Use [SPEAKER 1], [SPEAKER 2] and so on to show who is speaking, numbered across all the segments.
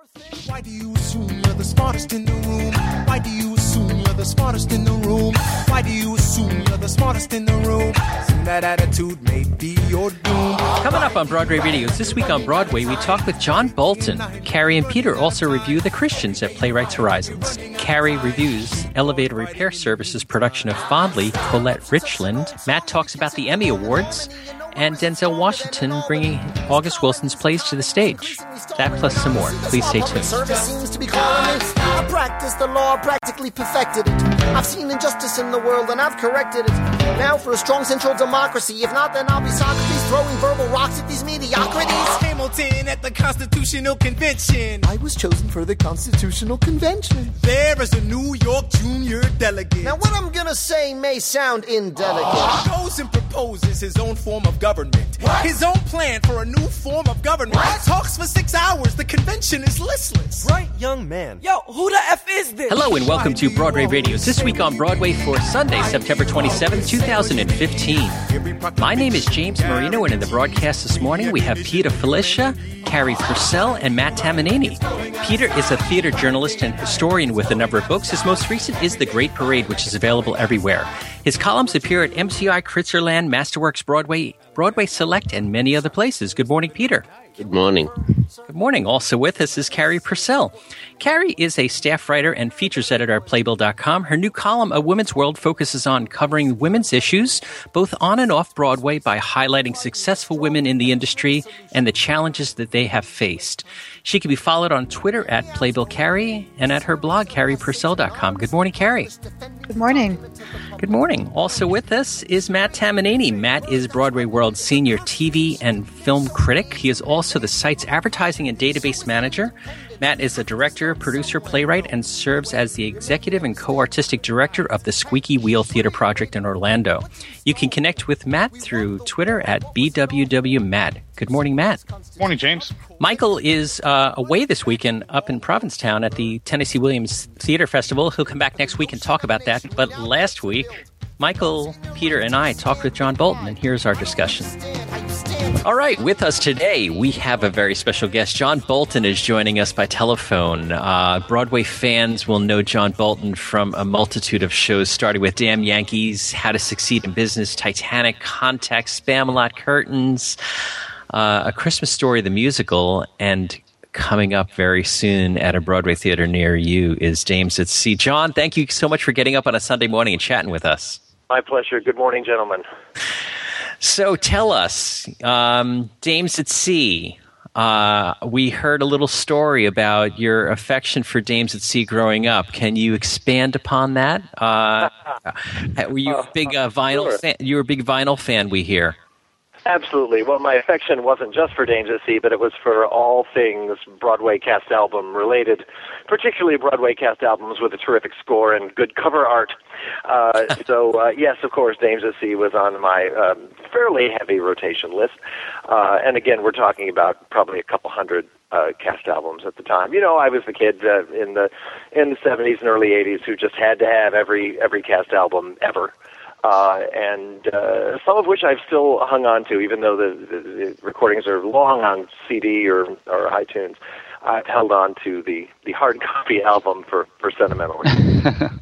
[SPEAKER 1] Why do you assume you're the smartest in the room? Why do you assume you're the smartest in the room? Why do you assume you're the smartest in the room? Assume that attitude may be your doom.
[SPEAKER 2] Coming up on Broadway Radios this week on Broadway, we talk with John Bolton. Carrie and Peter also review The Christians at Playwrights Horizons. Carrie reviews Elevator Repair Services' production of Fondly, Colette Richland. Matt talks about the Emmy Awards. And Denzel Washington bringing August Wilson's plays to the stage. That plus some more. Please stay tuned.
[SPEAKER 3] Service seems to be calling me. I practice the law, practically perfected it. I've seen injustice in the world and I've corrected it. Now for a strong central democracy. If not, then I'll be Socrates throwing verbal rocks at these mediocrities.
[SPEAKER 1] Hamilton at the Constitutional Convention.
[SPEAKER 3] I was chosen for the Constitutional Convention.
[SPEAKER 1] There is a New York junior delegate.
[SPEAKER 3] Now what I'm gonna say may sound indelicate.
[SPEAKER 1] He goes and proposes his own form of government.
[SPEAKER 3] What?
[SPEAKER 1] His own plan for a new form of government.
[SPEAKER 3] What?
[SPEAKER 1] Talks for 6 hours. The convention is listless.
[SPEAKER 3] Right, young man.
[SPEAKER 4] Yo, who the F is this?
[SPEAKER 2] Hello and welcome to Broadway Radios this week on Broadway for Sunday, September 27th, 2015. My name is James Marino, and in the broadcast this morning we have Peter Felicia, Carrie Purcell, and Matt Tamanini. Peter is a theater journalist and historian with a number of books. His most recent is The Great Parade, which is available everywhere. His columns appear at MCI, Kritzerland, Masterworks Broadway, Broadway Select, and many other places. Good morning, Peter.
[SPEAKER 5] Good morning.
[SPEAKER 2] Good morning. Also with us is Carrie Purcell. Carrie is a staff writer and features editor at Playbill.com. Her new column, A Women's World, focuses on covering women's issues, both on and off Broadway, by highlighting successful women in the industry and the challenges that they have faced. She can be followed on Twitter at PlaybillCarrie and at her blog, CarriePurcell.com. Good morning, Carrie.
[SPEAKER 6] Good morning.
[SPEAKER 2] Good morning. Also with us is Matt Tamanini. Matt is Broadway World's senior TV and film critic. He is also the site's advertising and database manager. Matt is a director, producer, playwright, and serves as the executive and co-artistic director of the Squeaky Wheel Theater Project in Orlando. You can connect with Matt through Twitter at BWWMatt. Good morning, Matt.
[SPEAKER 7] Morning, James.
[SPEAKER 2] Michael is away this weekend up in Provincetown at the Tennessee Williams Theater Festival. He'll come back next week and talk about that. But last week, Michael, Peter, and I talked with John Bolton, and here's our discussion. All right, with us today, we have a very special guest. John Bolton is joining us by telephone. Broadway fans will know John Bolton from a multitude of shows, starting with Damn Yankees, How to Succeed in Business, Titanic, Context, Spamalot, Curtains, A Christmas Story, the musical, and coming up very soon at a Broadway theater near you is Dames at Sea. John, thank you so much for getting up on a Sunday morning and chatting with us.
[SPEAKER 8] My pleasure. Good morning, gentlemen.
[SPEAKER 2] So tell us, Dames at Sea, we heard a little story about your affection for Dames at Sea growing up. Can you expand upon that? Were you a big vinyl fan? You were a big vinyl fan, we hear.
[SPEAKER 8] Absolutely. Well, my affection wasn't just for Dames at Sea, but it was for all things Broadway cast album related, particularly Broadway cast albums with a terrific score and good cover art. Yes, of course, Dames at Sea was on my fairly heavy rotation list. And again, we're talking about probably a couple hundred cast albums at the time. You know, I was the kid in the 70s and early 80s who just had to have every cast album ever. And some of which I've still hung on to, even though the recordings are long on CD or iTunes. I've held on to the hard copy album for sentimental reasons.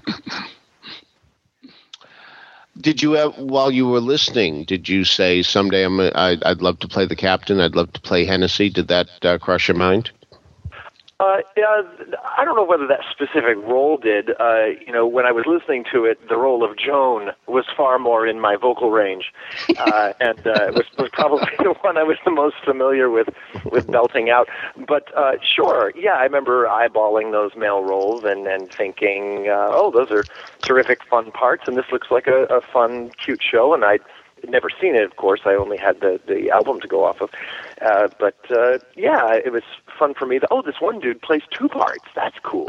[SPEAKER 5] Did you, while you were listening, did you say someday I'd love to play the captain, I'd love to play Hennessy? Did that cross your mind?
[SPEAKER 8] Yeah, I don't know whether that specific role did. When I was listening to it, the role of Joan was far more in my vocal range, and was probably the one I was the most familiar with belting out. But sure, yeah, I remember eyeballing those male roles and thinking, those are terrific, fun parts, and this looks like a fun, cute show, and I'd never seen it, of course. I only had the album to go off of. It was fun for me. This one dude plays two parts. That's cool.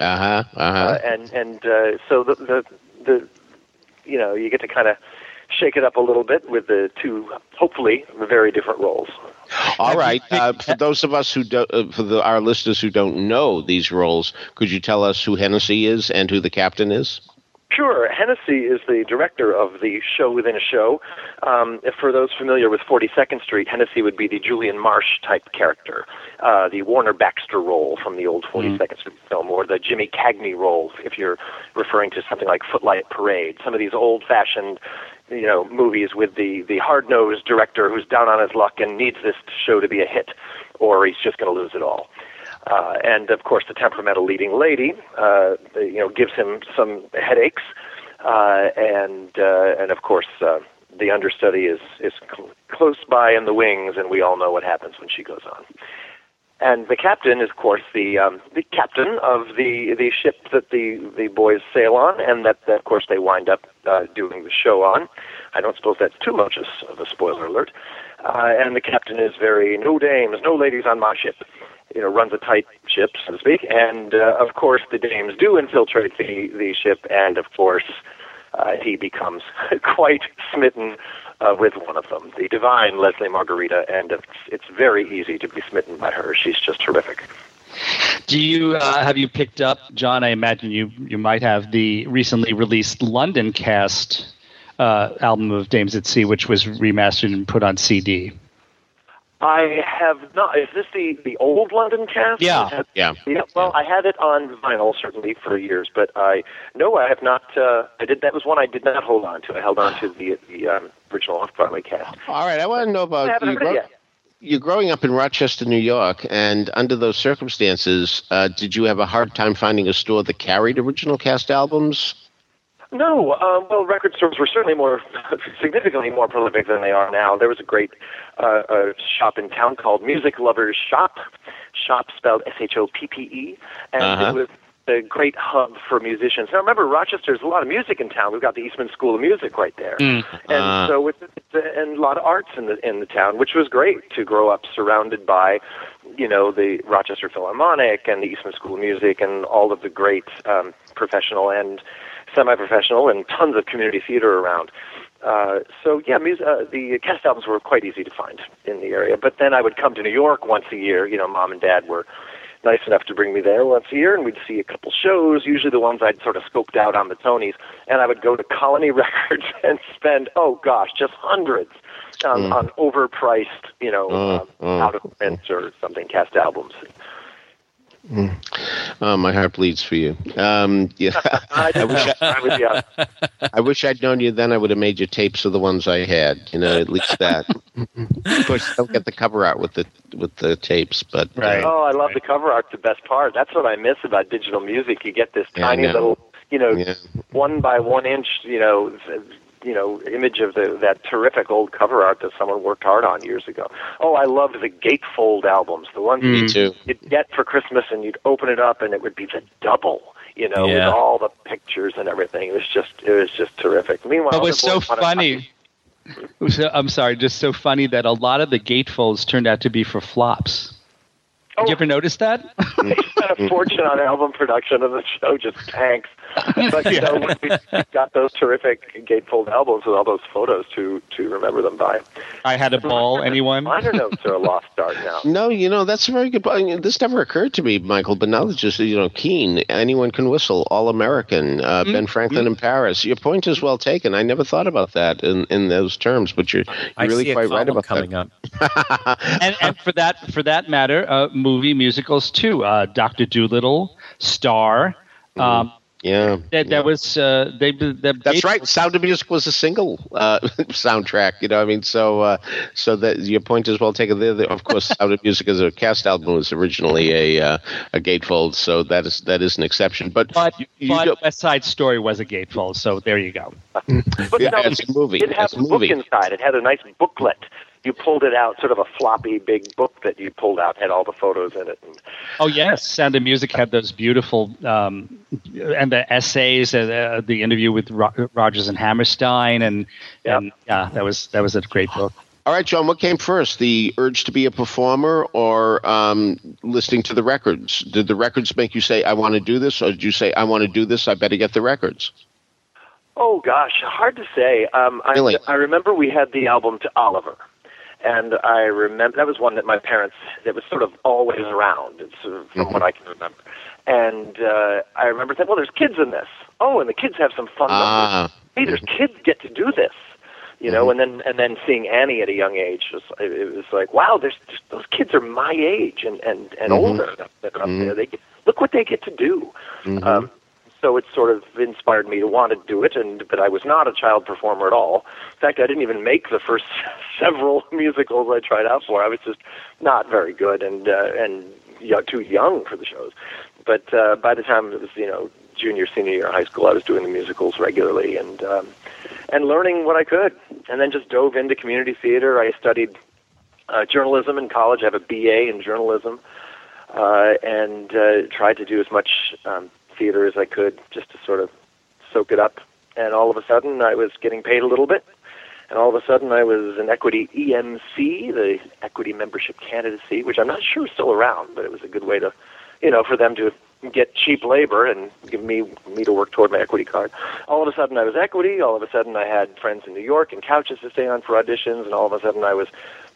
[SPEAKER 8] So the you get to kind of shake it up a little bit with the two, hopefully, very different roles.
[SPEAKER 5] All right. For those of us who our listeners who don't know these roles, could you tell us who Hennessy is and who the captain is?
[SPEAKER 8] Sure. Hennessy is the director of the show within a show. For those familiar with 42nd Street, Hennessy would be the Julian Marsh type character, the Warner Baxter role from the old 42nd Street film, or the Jimmy Cagney role if you're referring to something like Footlight Parade. Some of these old-fashioned, movies with the hard-nosed director who's down on his luck and needs this show to be a hit, or he's just going to lose it all. And of course, the temperamental leading lady, gives him some headaches, and of course, the understudy is close by in the wings, and we all know what happens when she goes on. And the captain is, of course, the captain of the ship that the boys sail on, and that of course they wind up doing the show on. I don't suppose that's too much of a spoiler alert. And the captain is very no dames, no ladies on my ship. Runs a tight ship, so to speak, and of course the dames do infiltrate the ship, and of course he becomes quite smitten with one of them, the divine Leslie Margarita, and it's very easy to be smitten by her. She's just terrific.
[SPEAKER 4] Do you have you picked up, John? I imagine you might have the recently released London cast album of Dames at Sea, which was remastered and put on CD.
[SPEAKER 8] I have not. Is this the old London cast?
[SPEAKER 4] Yeah.
[SPEAKER 8] Well, I had it on vinyl certainly for years, but I have not. That was one I did not hold on to. I held on to the original Off-Broadway cast.
[SPEAKER 5] All right, I want to know about you're growing up in Rochester, New York, and under those circumstances, did you have a hard time finding a store that carried original cast albums?
[SPEAKER 8] No, well, record stores were certainly significantly more prolific than they are now. There was a great shop in town called Music Lovers Shop spelled SHOPPE, and it was a great hub for musicians. Now, remember, Rochester's a lot of music in town. We've got the Eastman School of Music right there, and so and a lot of arts in the town, which was great to grow up surrounded by, the Rochester Philharmonic and the Eastman School of Music and all of the great professional and semi-professional and tons of community theater around. The cast albums were quite easy to find in the area. But then I would come to New York once a year. Mom and Dad were nice enough to bring me there once a year, and we'd see a couple shows, usually the ones I'd sort of scoped out on the Tonys. And I would go to Colony Records and spend, just hundreds on overpriced, out of print or something cast albums.
[SPEAKER 5] My heart bleeds for you. I wish I'd known you then. I would have made you tapes of the ones I had. At least that. Of course, you don't get the cover art with the tapes, but
[SPEAKER 4] right.
[SPEAKER 8] I love the cover art. The best part. That's what I miss about digital music. You get this tiny little, 1 by 1 inch, image of that terrific old cover art that someone worked hard on years ago. Oh, I loved the gatefold albums, the ones you'd get for Christmas, and you'd open it up, and it would be the double, with all the pictures and everything. It was just terrific. Meanwhile,
[SPEAKER 4] it was so funny. I'm sorry, just so funny that a lot of the gatefolds turned out to be for flops. Did you ever notice that?
[SPEAKER 8] They spent a fortune on album production, and the show just tanks. But we got those terrific gatefold albums with all those photos to remember them by.
[SPEAKER 4] I Had a Ball. Anyone?
[SPEAKER 8] Minor notes are a lost art now.
[SPEAKER 5] No, that's a very good point. This never occurred to me, Michael. But now it's just Keane, Anyone Can Whistle, All American, Ben Franklin in Paris. Your point is well taken. I never thought about that in those terms, but you're really quite right about
[SPEAKER 2] coming
[SPEAKER 5] that.
[SPEAKER 2] Up.
[SPEAKER 4] and for that matter, movie musicals too. Dr. Dolittle, Star. That was
[SPEAKER 5] that's right. Sound of Music was a single soundtrack. So that your point is well taken there. Of course, Sound of Music as a cast album was originally a gatefold, so that is an exception. But
[SPEAKER 4] West Side Story was a gatefold, so there you go.
[SPEAKER 8] But
[SPEAKER 5] it's a movie.
[SPEAKER 8] It had a book inside. It had a nice booklet. You pulled it out, sort of a floppy big book that you pulled out, had all the photos in it.
[SPEAKER 4] Oh yes, Sound of Music had those beautiful and the essays, the interview with Rodgers and Hammerstein, and that was a great book.
[SPEAKER 5] All right, John, what came first, the urge to be a performer or listening to the records? Did the records make you say, I want to do this, or did you say, I want to do this, I better get the records?
[SPEAKER 8] Oh, gosh, hard to say.
[SPEAKER 5] Really?
[SPEAKER 8] I remember we had the album To Oliver. And I remember that was one that my parents, that was sort of always around, from what I can remember. And I remember thinking, well, there's kids in this. oh, and the kids have some fun numbers. Hey, there's kids get to do this. You know, and then seeing Annie at a young age, it was like, wow, those kids are my age and older that are up there. Look what they get to do. So it sort of inspired me to want to do it, but I was not a child performer at all. In fact, I didn't even make the first several musicals I tried out for. I was just not very good and too young for the shows. But by the time it was, junior, senior year of high school, I was doing the musicals regularly and learning what I could, and then just dove into community theater. I studied journalism in college. I have a BA in journalism, and tried to do as much theater as I could just to sort of soak it up. And all of a sudden, I was getting paid a little bit, and all of a sudden, I was an Equity EMC, the Equity Membership Candidacy, which I'm not sure is still around, but it was a good way to, for them to get cheap labor and give me to work toward my equity card. All of a sudden I was equity. All of a sudden I had friends in New York and couches to stay on for auditions, and all of a sudden I was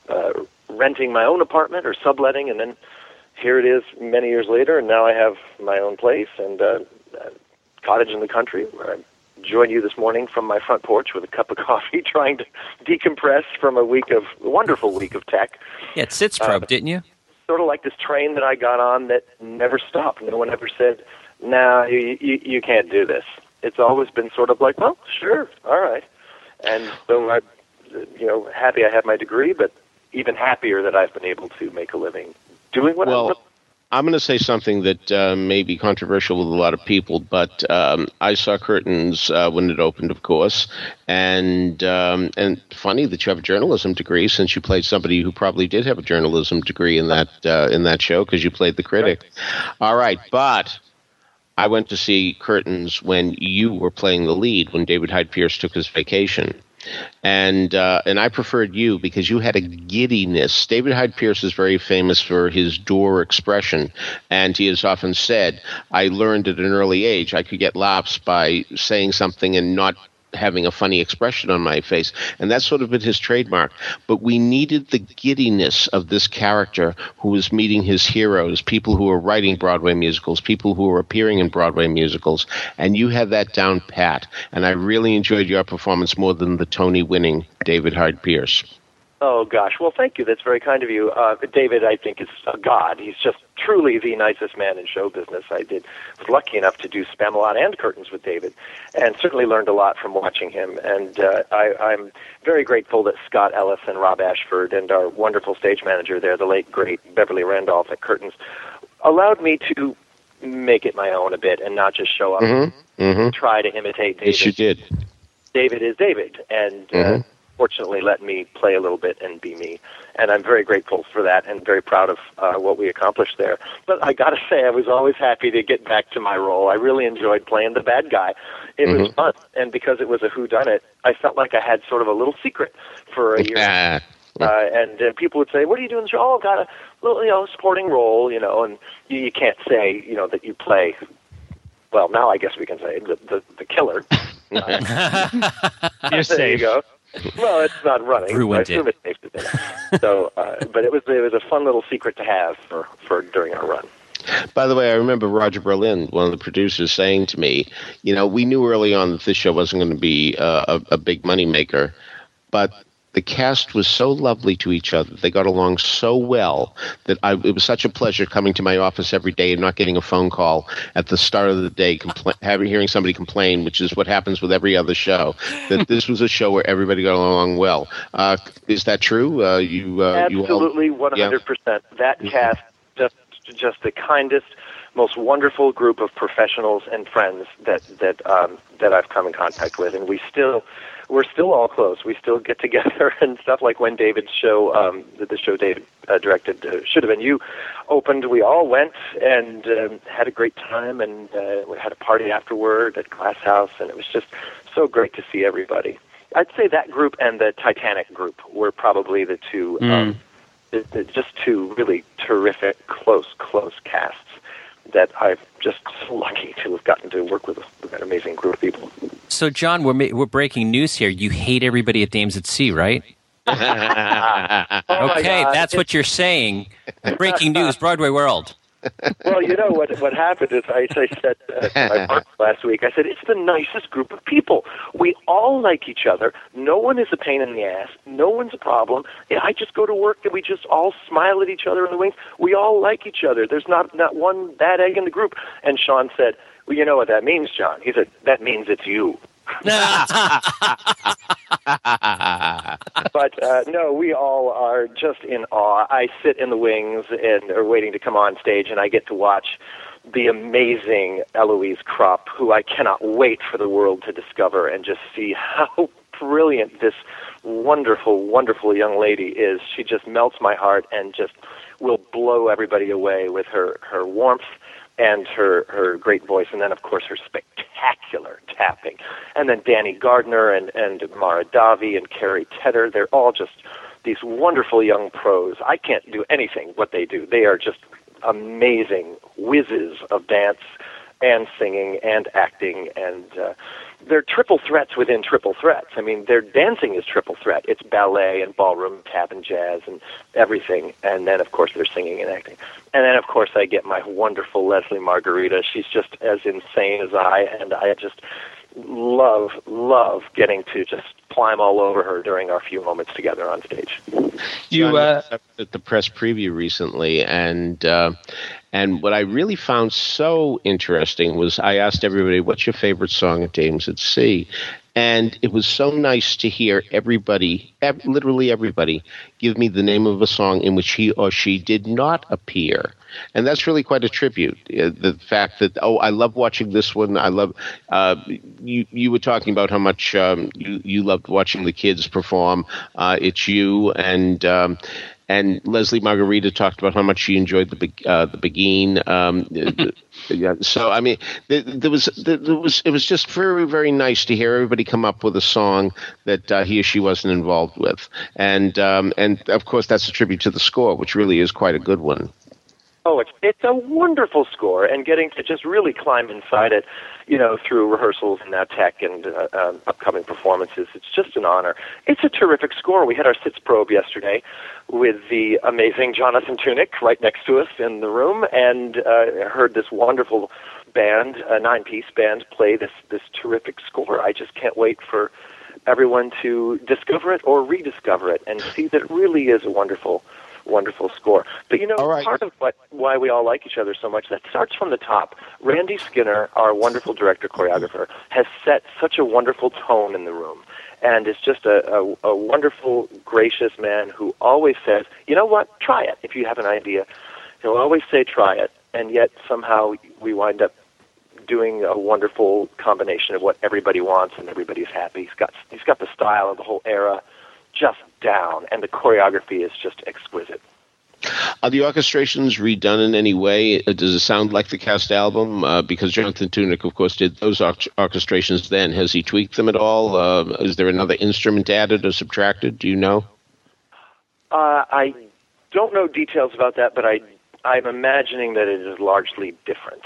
[SPEAKER 8] renting my own apartment or subletting, and then here it is many years later, and now I have my own place and a cottage in the country where I join you this morning from my front porch with a cup of coffee, trying to decompress from a wonderful week of tech.
[SPEAKER 2] Yeah, at Sitzprobe, didn't you?
[SPEAKER 8] Sort of like this train that I got on that never stopped. No one ever said, "No, you can't do this." It's always been sort of like, "Well, sure, all right." And so I'm, happy I have my degree, but even happier that I've been able to make a living doing what
[SPEAKER 5] I'm going to say something that may be controversial with a lot of people, but I saw Curtains when it opened, of course, and funny that you have a journalism degree, since you played somebody who probably did have a journalism degree in that show, because you played the critic. Right. All right, but I went to see Curtains when you were playing the lead, when David Hyde Pierce took his vacation. And I preferred you because you had a giddiness. David Hyde Pierce is very famous for his door expression, and he has often said, I learned at an early age I could get laughs by saying something and not having a funny expression on my face, and that's sort of been his trademark. But we needed the giddiness of this character who was meeting his heroes, people who are writing Broadway musicals, people who are appearing in Broadway musicals, and you had that down pat, and I really enjoyed your performance more than the Tony-winning David Hyde Pierce.
[SPEAKER 8] Oh, gosh. Well, thank you. That's very kind of you. David, I think, is a god. He's just truly the nicest man in show business. I was lucky enough to do Spamalot and Curtains with David, and certainly learned a lot from watching him. And I'm very grateful that Scott Ellis and Rob Ashford and our wonderful stage manager there, the late, great Beverly Randolph at Curtains, allowed me to make it my own a bit and not just show up and try to imitate David.
[SPEAKER 5] Yes, you did.
[SPEAKER 8] David is David, and fortunately let me play a little bit and be me. And I'm very grateful for that and very proud of what we accomplished there. But I got to say, I was always happy to get back to my role. I really enjoyed playing the bad guy. It was fun. And because it was a whodunit, I felt like I had sort of a little secret for a year. And people would say, what are you doing in the show? Oh, I've got a little, supporting role, and you can't say, that you play. Well, now I guess we can say the killer.
[SPEAKER 4] You're safe.
[SPEAKER 8] There you go. Well, it's not running.
[SPEAKER 2] Ruined
[SPEAKER 8] I assume it's safe to say. So, but it was a fun little secret to have for during our run.
[SPEAKER 5] By the way, I remember Roger Berlin, one of the producers, saying to me, we knew early on that this show wasn't going to be a big money maker, but the cast was so lovely to each other. They got along so well that it was such a pleasure coming to my office every day and not getting a phone call at the start of the day, hearing somebody complain, which is what happens with every other show, that this was a show where everybody got along well. Is that true?
[SPEAKER 8] Absolutely, 100%. That cast, just the kindest, most wonderful group of professionals and friends that I've come in contact with, and we're still all close. We still get together and stuff, like when David's show, the show David directed, Should Have Been You, opened. We all went and had a great time, and we had a party afterward at Glass House, and it was just so great to see everybody. I'd say that group and the Titanic group were probably the two, just two really terrific, close casts that I'm just so lucky to have gotten to work with that amazing group of people.
[SPEAKER 2] So, John, we're breaking news here. You hate everybody at Dames at Sea, right? Okay, that's what you're saying. Breaking news, Broadway World.
[SPEAKER 8] Well, you know what happened is I said to my partner last week, I said, it's the nicest group of people. We all like each other. No one is a pain in the ass. No one's a problem. Yeah, I just go to work and we just all smile at each other in the wings. We all like each other. There's not one bad egg in the group. And Sean said, well, you know what that means, John? He said, that means it's you. But no, we all are just in awe. I sit in the wings and are waiting to come on stage, and I get to watch the amazing Eloise Kropp, who I cannot wait for the world to discover and just see how brilliant this wonderful, wonderful young lady is. She just melts my heart and just will blow everybody away with her warmth and her great voice, and then, of course, her spectacular tapping. And then Danny Gardner and Mara Davi and Carrie Tedder, they're all just these wonderful young pros. I can't do anything what they do. They are just amazing whizzes of dance and singing and acting, and they're triple threats within triple threats. I mean, their dancing is triple threat. It's ballet and ballroom, tap and jazz and everything, and then, of course, they're singing and acting. And then, of course, I get my wonderful Leslie Margarita. She's just as insane as I, and I just love getting to just climb all over her during our few moments together on stage.
[SPEAKER 5] You at the press preview recently, and what I really found so interesting was I asked everybody, what's your favorite song at Dames at Sea? And it was so nice to hear everybody, literally everybody, give me the name of a song in which he or she did not appear. And that's really quite a tribute. The fact that, I love watching this one. I love, you were talking about how much you loved watching the kids perform. It's you and Leslie Margarita talked about how much she enjoyed the Beguine. Yeah, so I mean, it was just very, very nice to hear everybody come up with a song that he or she wasn't involved with, and of course that's a tribute to the score, which really is quite a good one.
[SPEAKER 8] Oh, it's a wonderful score, and getting to just really climb inside it, through rehearsals and now tech and upcoming performances. It's just an honor. It's a terrific score. We had our Sitzprobe yesterday with the amazing Jonathan Tunick right next to us in the room, and heard this wonderful band, a 9-piece band, play this terrific score. I just can't wait for everyone to discover it or rediscover it and see that it really is a wonderful score. But right. Part of why we all like each other so much, that starts from the top. Randy Skinner, our wonderful director-choreographer, has set such a wonderful tone in the room, and is just a wonderful, gracious man who always says, you know what, try it if you have an idea. He'll always say try it, and yet somehow we wind up doing a wonderful combination of what everybody wants and everybody's happy. He's got the style of the whole era just down, and the choreography is just exquisite.
[SPEAKER 5] Are the orchestrations redone in any way? Does it sound like the cast album? Because Jonathan Tunick, of course, did those orchestrations then. Has he tweaked them at all? Is there another instrument added or subtracted? Do you know?
[SPEAKER 8] I don't know details about that, but I'm imagining that it is largely different.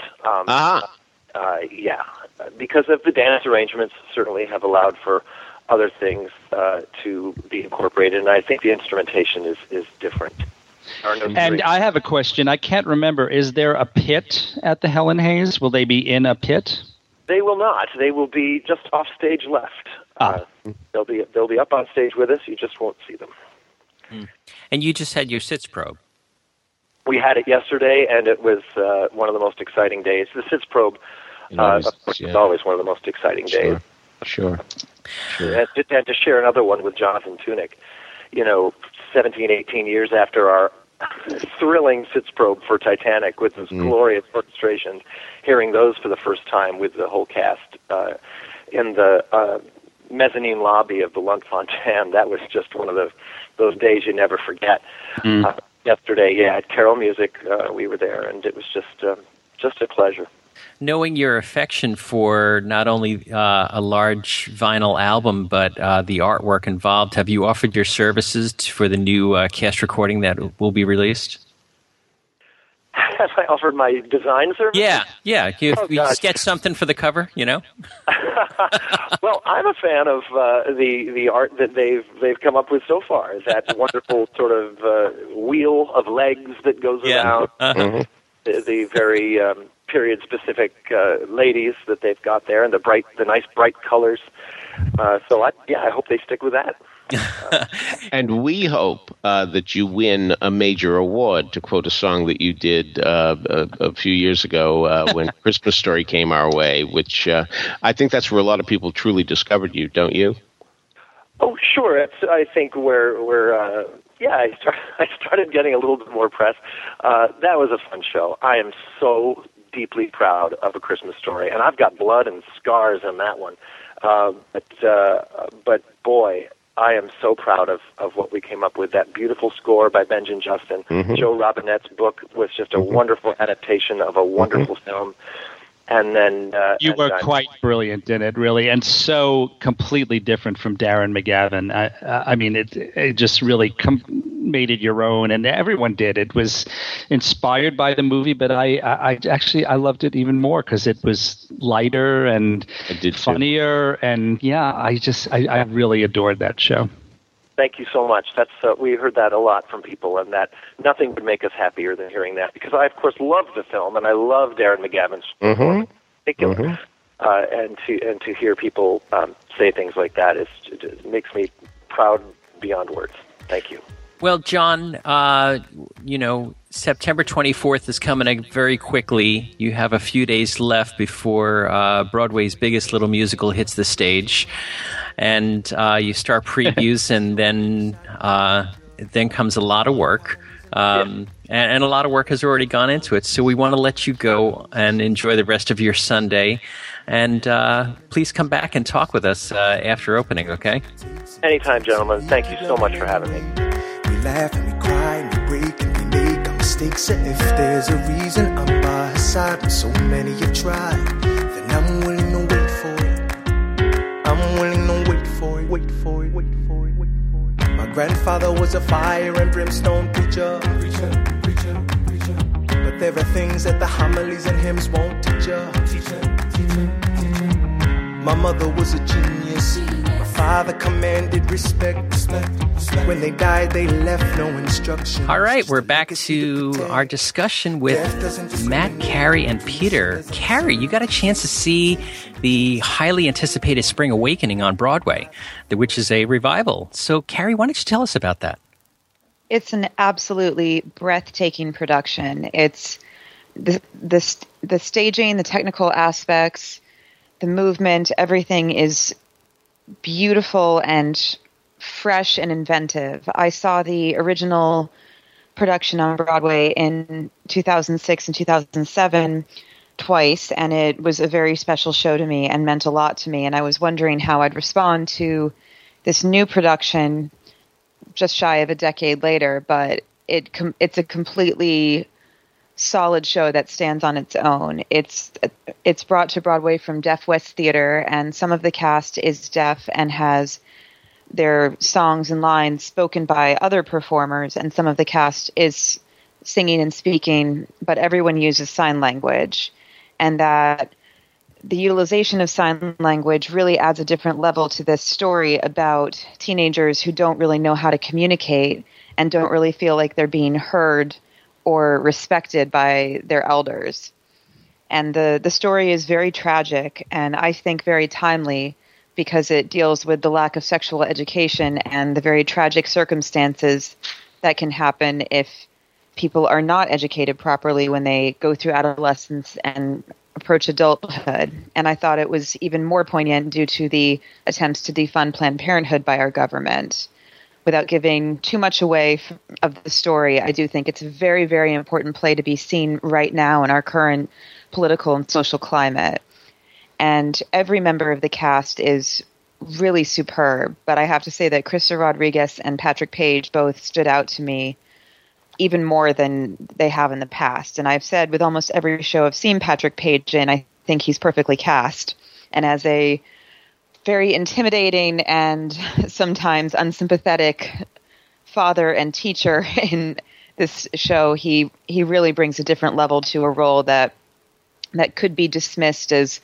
[SPEAKER 8] Yeah, because of the dance arrangements certainly have allowed for other things to be incorporated, and I think the instrumentation is different.
[SPEAKER 6] And I have a question. I can't remember. Is there a pit at the Helen Hayes? Will they be in a pit?
[SPEAKER 8] They will not. They will be just off stage left. They'll be up on stage with us. You just won't see them.
[SPEAKER 2] And you just had your Sitzprobe.
[SPEAKER 8] We had it yesterday, and it was one of the most exciting days. The Sitzprobe, is always one of the most exciting days.
[SPEAKER 5] Sure.
[SPEAKER 8] And to share another one with Jonathan Tunick, 17, 18 years after our thrilling Sitzprobe for Titanic with those glorious orchestrations, hearing those for the first time with the whole cast in the mezzanine lobby of the Lunt-Fontanne, that was just one of those days you never forget. Yesterday, at Carol Music, we were there, and it was just a pleasure.
[SPEAKER 2] Knowing your affection for not only a large vinyl album, but the artwork involved, have you offered your services for the new cast recording that will be released?
[SPEAKER 8] Have I offered my design service?
[SPEAKER 2] Yeah. You sketch something for the cover,
[SPEAKER 8] Well, I'm a fan of the art that they've come up with so far. That wonderful sort of wheel of legs that goes around. the very period-specific ladies that they've got there, and the nice bright colors. So I hope they stick with that.
[SPEAKER 5] And we hope that you win a major award, to quote a song that you did a few years ago when Christmas Story came our way, which I think that's where a lot of people truly discovered you, don't you?
[SPEAKER 8] Oh, sure. I think I started getting a little bit more press. That was a fun show. I am so deeply proud of A Christmas Story, and I've got blood and scars on that one. But boy, I am so proud of what we came up with. That beautiful score by Benjamin Justin. Mm-hmm. Joe Robinette's book was just a wonderful adaptation of a wonderful film. And then
[SPEAKER 6] you were quite brilliant in it, really, and so completely different from Darren McGavin. I mean, it just really made it your own, and everyone did. It was inspired by the movie, but I actually loved it even more because it was lighter and funnier, and I really adored that show.
[SPEAKER 8] Thank you so much. That's we heard that a lot from people, and that nothing would make us happier than hearing that, because I, of course, love the film, and I love Darren McGavin's performance in particular. And to hear people say things like that it makes me proud beyond words. Thank you.
[SPEAKER 2] Well, John, September 24th is coming very quickly. You have a few days left before Broadway's biggest little musical hits the stage. And you start previews, and then comes a lot of work. And a lot of work has already gone into it. So we want to let you go and enjoy the rest of your Sunday. And please come back and talk with us after opening, okay?
[SPEAKER 8] Anytime, gentlemen. Thank you so much for having me.
[SPEAKER 1] We laugh and we cry and we break and we make our mistakes. And if there's a reason I'm by her side, and so many have tried, then I'm willing to wait for it. I'm willing to wait for it, wait for it, wait for it, wait for it. My grandfather was a fire and brimstone preacher. But there are things that the homilies and hymns won't teach you. My mother was a genius. My father commanded respect. When they died, they left no instruction.
[SPEAKER 2] All right, we're back to our discussion with Matt, Carrie, and Peter. Carrie, you got a chance to see the highly anticipated Spring Awakening on Broadway, which is a revival. So, Carrie, why don't you tell us about that?
[SPEAKER 7] It's an absolutely breathtaking production. It's the staging, the technical aspects, the movement, everything is beautiful and fresh and inventive. I saw the original production on Broadway in 2006 and 2007 twice, and it was a very special show to me and meant a lot to me, and I was wondering how I'd respond to this new production just shy of a decade later, but it's a completely solid show that stands on its own. It's brought to Broadway from Deaf West Theater, and some of the cast is deaf and has their songs and lines spoken by other performers, and some of the cast is singing and speaking, but everyone uses sign language. And that the utilization of sign language really adds a different level to this story about teenagers who don't really know how to communicate and don't really feel like they're being heard or respected by their elders. And the story is very tragic and I think very timely, because it deals with the lack of sexual education and the very tragic circumstances that can happen if people are not educated properly when they go through adolescence and approach adulthood. And I thought it was even more poignant due to the attempts to defund Planned Parenthood by our government. Without giving too much away of the story, I do think it's a very, very important play to be seen right now in our current political and social climate. And every member of the cast is really superb. But I have to say that Krista Rodriguez and Patrick Page both stood out to me even more than they have in the past. And I've said with almost every show I've seen Patrick Page in, I think he's perfectly cast. And as a very intimidating and sometimes unsympathetic father and teacher in this show, he really brings a different level to a role that could be dismissed as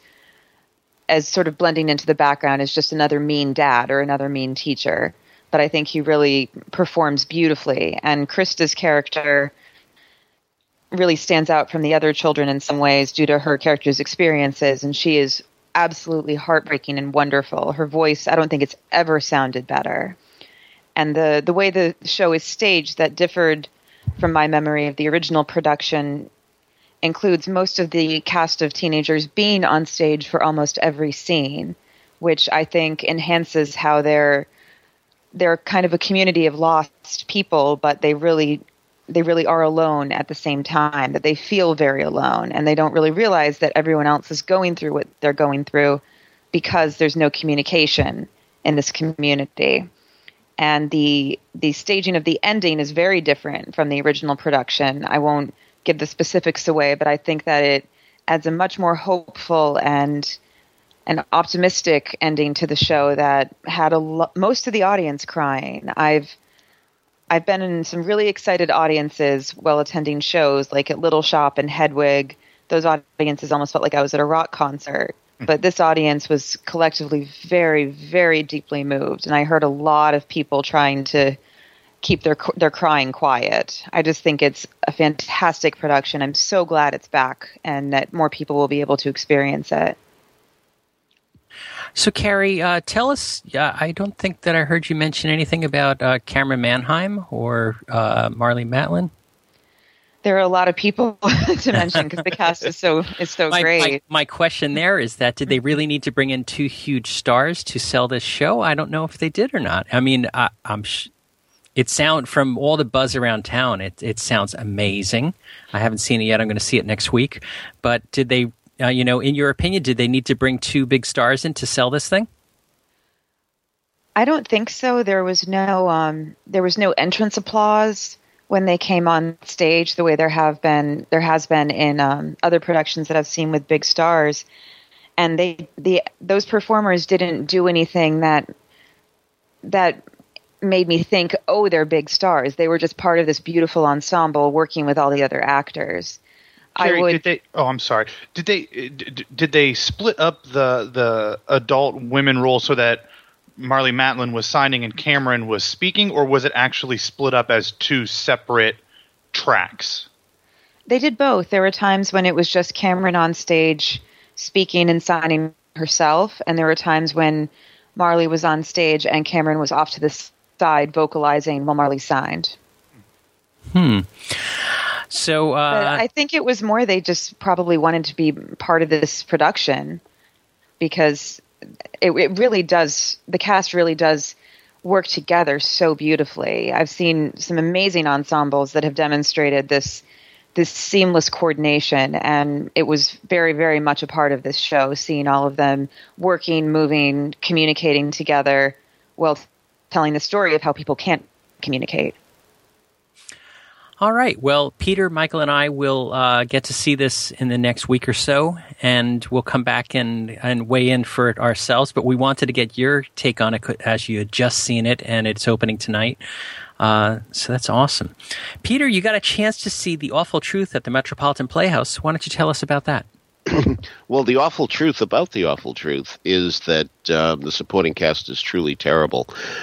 [SPEAKER 7] sort of blending into the background as just another mean dad or another mean teacher. But I think he really performs beautifully. And Krista's character really stands out from the other children in some ways due to her character's experiences, and she is absolutely heartbreaking and wonderful. Her voice, I don't think it's ever sounded better. And the way the show is staged that differed from my memory of the original production includes most of the cast of teenagers being on stage for almost every scene, which I think enhances how they're kind of a community of lost people, but they really are alone at the same time, that they feel very alone, and they don't really realize that everyone else is going through what they're going through because there's no communication in this community. And the staging of the ending is very different from the original production. I won't give the specifics away, but I think that it adds a much more hopeful and an optimistic ending to the show that had most of the audience crying. I've been in some really excited audiences while attending shows, like at Little Shop and Hedwig. Those audiences almost felt like I was at a rock concert. But this audience was collectively very, very deeply moved, and I heard a lot of people trying to keep their crying quiet. I just think it's a fantastic production. I'm so glad it's back and that more people will be able to experience it.
[SPEAKER 2] So, Carrie, tell us, I don't think that I heard you mention anything about Cameron Manheim or Marlee Matlin.
[SPEAKER 7] There are a lot of people to mention because the cast is so great.
[SPEAKER 2] My question there is that did they really need to bring in two huge stars to sell this show? I don't know if they did or not. I mean, it sound from all the buzz around town, it sounds amazing. I haven't seen it yet. I'm going to see it next week. But did they, in your opinion, did they need to bring two big stars in to sell this thing?
[SPEAKER 7] I don't think so. There was no entrance applause when they came on stage, the way there has been in other productions that I've seen with big stars, and those performers didn't do anything that made me think, oh, they're big stars. They were just part of this beautiful ensemble working with all the other actors.
[SPEAKER 9] Carrie, Did they split up the adult women role so that Marlee Matlin was signing and Cameron was speaking, or was it actually split up as two separate tracks?
[SPEAKER 7] They did both. There were times when it was just Cameron on stage speaking and signing herself, and there were times when Marlee was on stage and Cameron was off to the side vocalizing while Marlee signed.
[SPEAKER 2] So
[SPEAKER 7] I think it was more they just probably wanted to be part of this production because it really does, the cast really does work together so beautifully. I've seen some amazing ensembles that have demonstrated this seamless coordination, and it was very, very much a part of this show, seeing all of them working, moving, communicating together while telling the story of how people can't communicate.
[SPEAKER 2] All right. Well, Peter, Michael, and I will get to see this in the next week or so, and we'll come back and weigh in for it ourselves. But we wanted to get your take on it as you had just seen it, and it's opening tonight. So that's awesome. Peter, you got a chance to see The Awful Truth at the Metropolitan Playhouse. Why don't you tell us about that?
[SPEAKER 5] Well, the awful truth about The Awful Truth is that the supporting cast is truly terrible.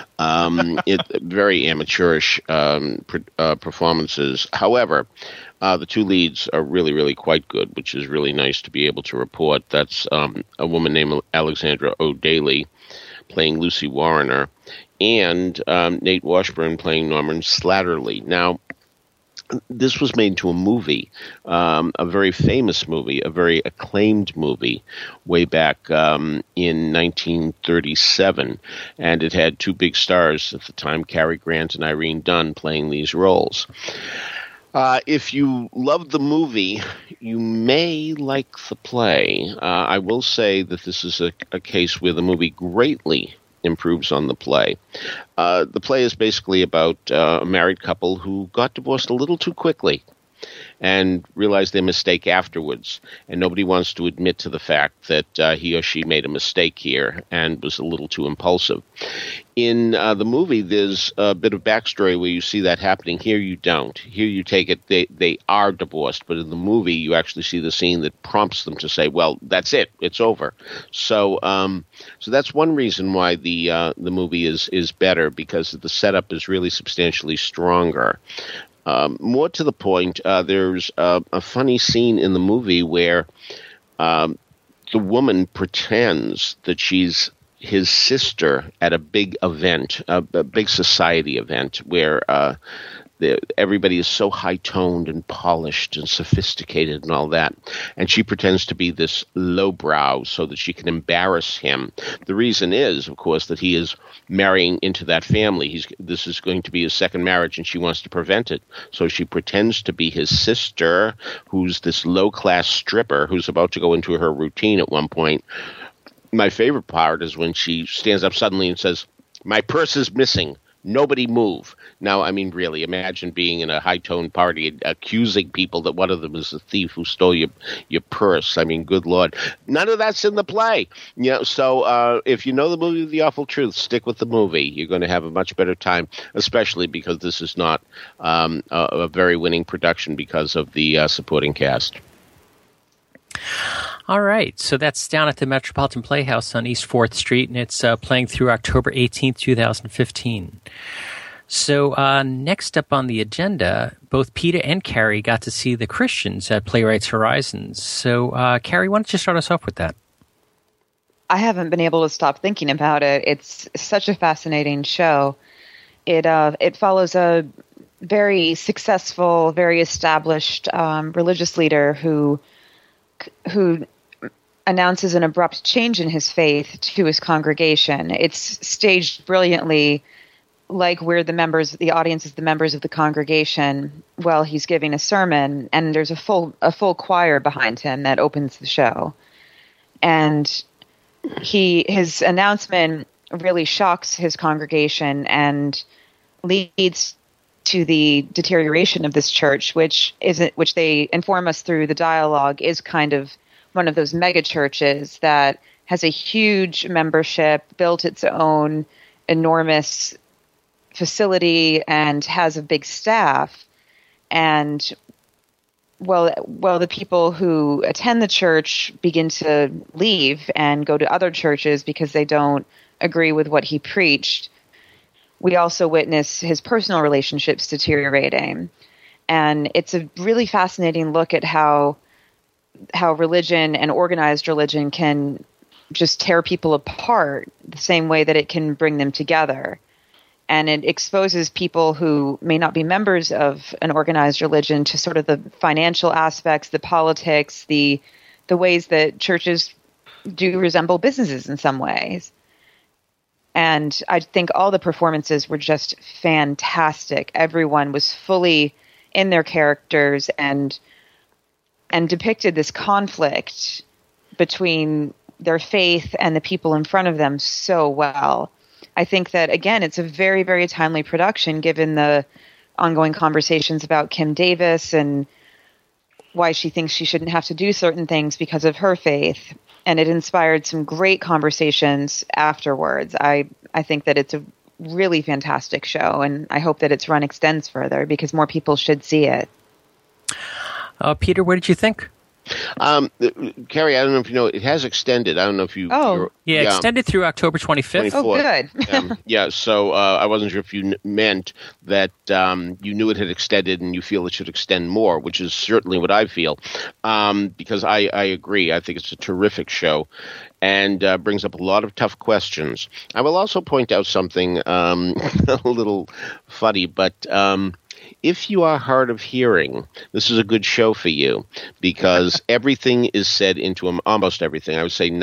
[SPEAKER 5] Very amateurish performances. However, the two leads are really, really quite good, which is really nice to be able to report. That's a woman named Alexandra O'Daly playing Lucy Warriner, and Nate Washburn playing Norman Slattery. Now, this was made into a movie, a very famous movie, a very acclaimed movie, way back in 1937, and it had two big stars at the time, Cary Grant and Irene Dunne, playing these roles. If you love the movie, you may like the play. I will say that this is a case where the movie greatly improves on the play. The play is basically about a married couple who got divorced a little too quickly and realized their mistake afterwards. And nobody wants to admit to the fact that he or she made a mistake here and was a little too impulsive. In the movie, there's a bit of backstory where you see that happening. Here you don't. Here you take it they are divorced, but in the movie you actually see the scene that prompts them to say, well, that's it. It's over. So so that's one reason why the movie is better, because the setup is really substantially stronger. More to the point, there's a funny scene in the movie where the woman pretends that she's his sister at a big event, a big society event where everybody is so high-toned and polished and sophisticated and all that. And she pretends to be this lowbrow so that she can embarrass him. The reason is, of course, that he is marrying into that family. This is going to be his second marriage, and she wants to prevent it. So she pretends to be his sister, who's this low-class stripper who's about to go into her routine at one point. My favorite part is when she stands up suddenly and says, "My purse is missing. Nobody move." Now, I mean, really, imagine being in a high-toned party accusing people that one of them is the thief who stole your purse. I mean, good Lord. None of that's in the play. So if you know the movie The Awful Truth, stick with the movie. You're going to have a much better time, especially because this is not a very winning production because of the supporting cast.
[SPEAKER 2] All right, so that's down at the Metropolitan Playhouse on East 4th Street, and it's playing through October 18th, 2015. So next up on the agenda, both Peter and Carrie got to see The Christians at Playwrights Horizons. So, Carrie, why don't you start us off with that?
[SPEAKER 7] I haven't been able to stop thinking about it. It's such a fascinating show. It follows a very successful, very established religious leader who announces an abrupt change in his faith to his congregation. It's staged brilliantly, like we're the audience is the members of the congregation while he's giving a sermon, and there's a full choir behind him that opens the show. And his announcement really shocks his congregation and leads to the deterioration of this church, which they inform us through the dialogue is kind of one of those mega churches that has a huge membership, built its own enormous facility, and has a big staff. And well, the people who attend the church begin to leave and go to other churches because they don't agree with what he preached. We also witness his personal relationships deteriorating. And it's a really fascinating look at how religion and organized religion can just tear people apart the same way that it can bring them together. And it exposes people who may not be members of an organized religion to sort of the financial aspects, the politics, the ways that churches do resemble businesses in some ways. And I think all the performances were just fantastic. Everyone was fully in their characters and depicted this conflict between their faith and the people in front of them so well. I think that, again, it's a very, very timely production given the ongoing conversations about Kim Davis and why she thinks she shouldn't have to do certain things because of her faith. And it inspired some great conversations afterwards. I think that it's a really fantastic show, and I hope that its run extends further because more people should see it.
[SPEAKER 2] Peter, what did you think?
[SPEAKER 5] Carrie, I don't know if you know, it has extended. I don't know if you...
[SPEAKER 2] extended through October 25th.
[SPEAKER 5] 24th.
[SPEAKER 7] Oh, good.
[SPEAKER 5] So I wasn't sure if you meant that you knew it had extended and you feel it should extend more, which is certainly what I feel, because I agree. I think it's a terrific show and brings up a lot of tough questions. I will also point out something a little funny, but... if you are hard of hearing, this is a good show for you because everything is said into almost everything. I would say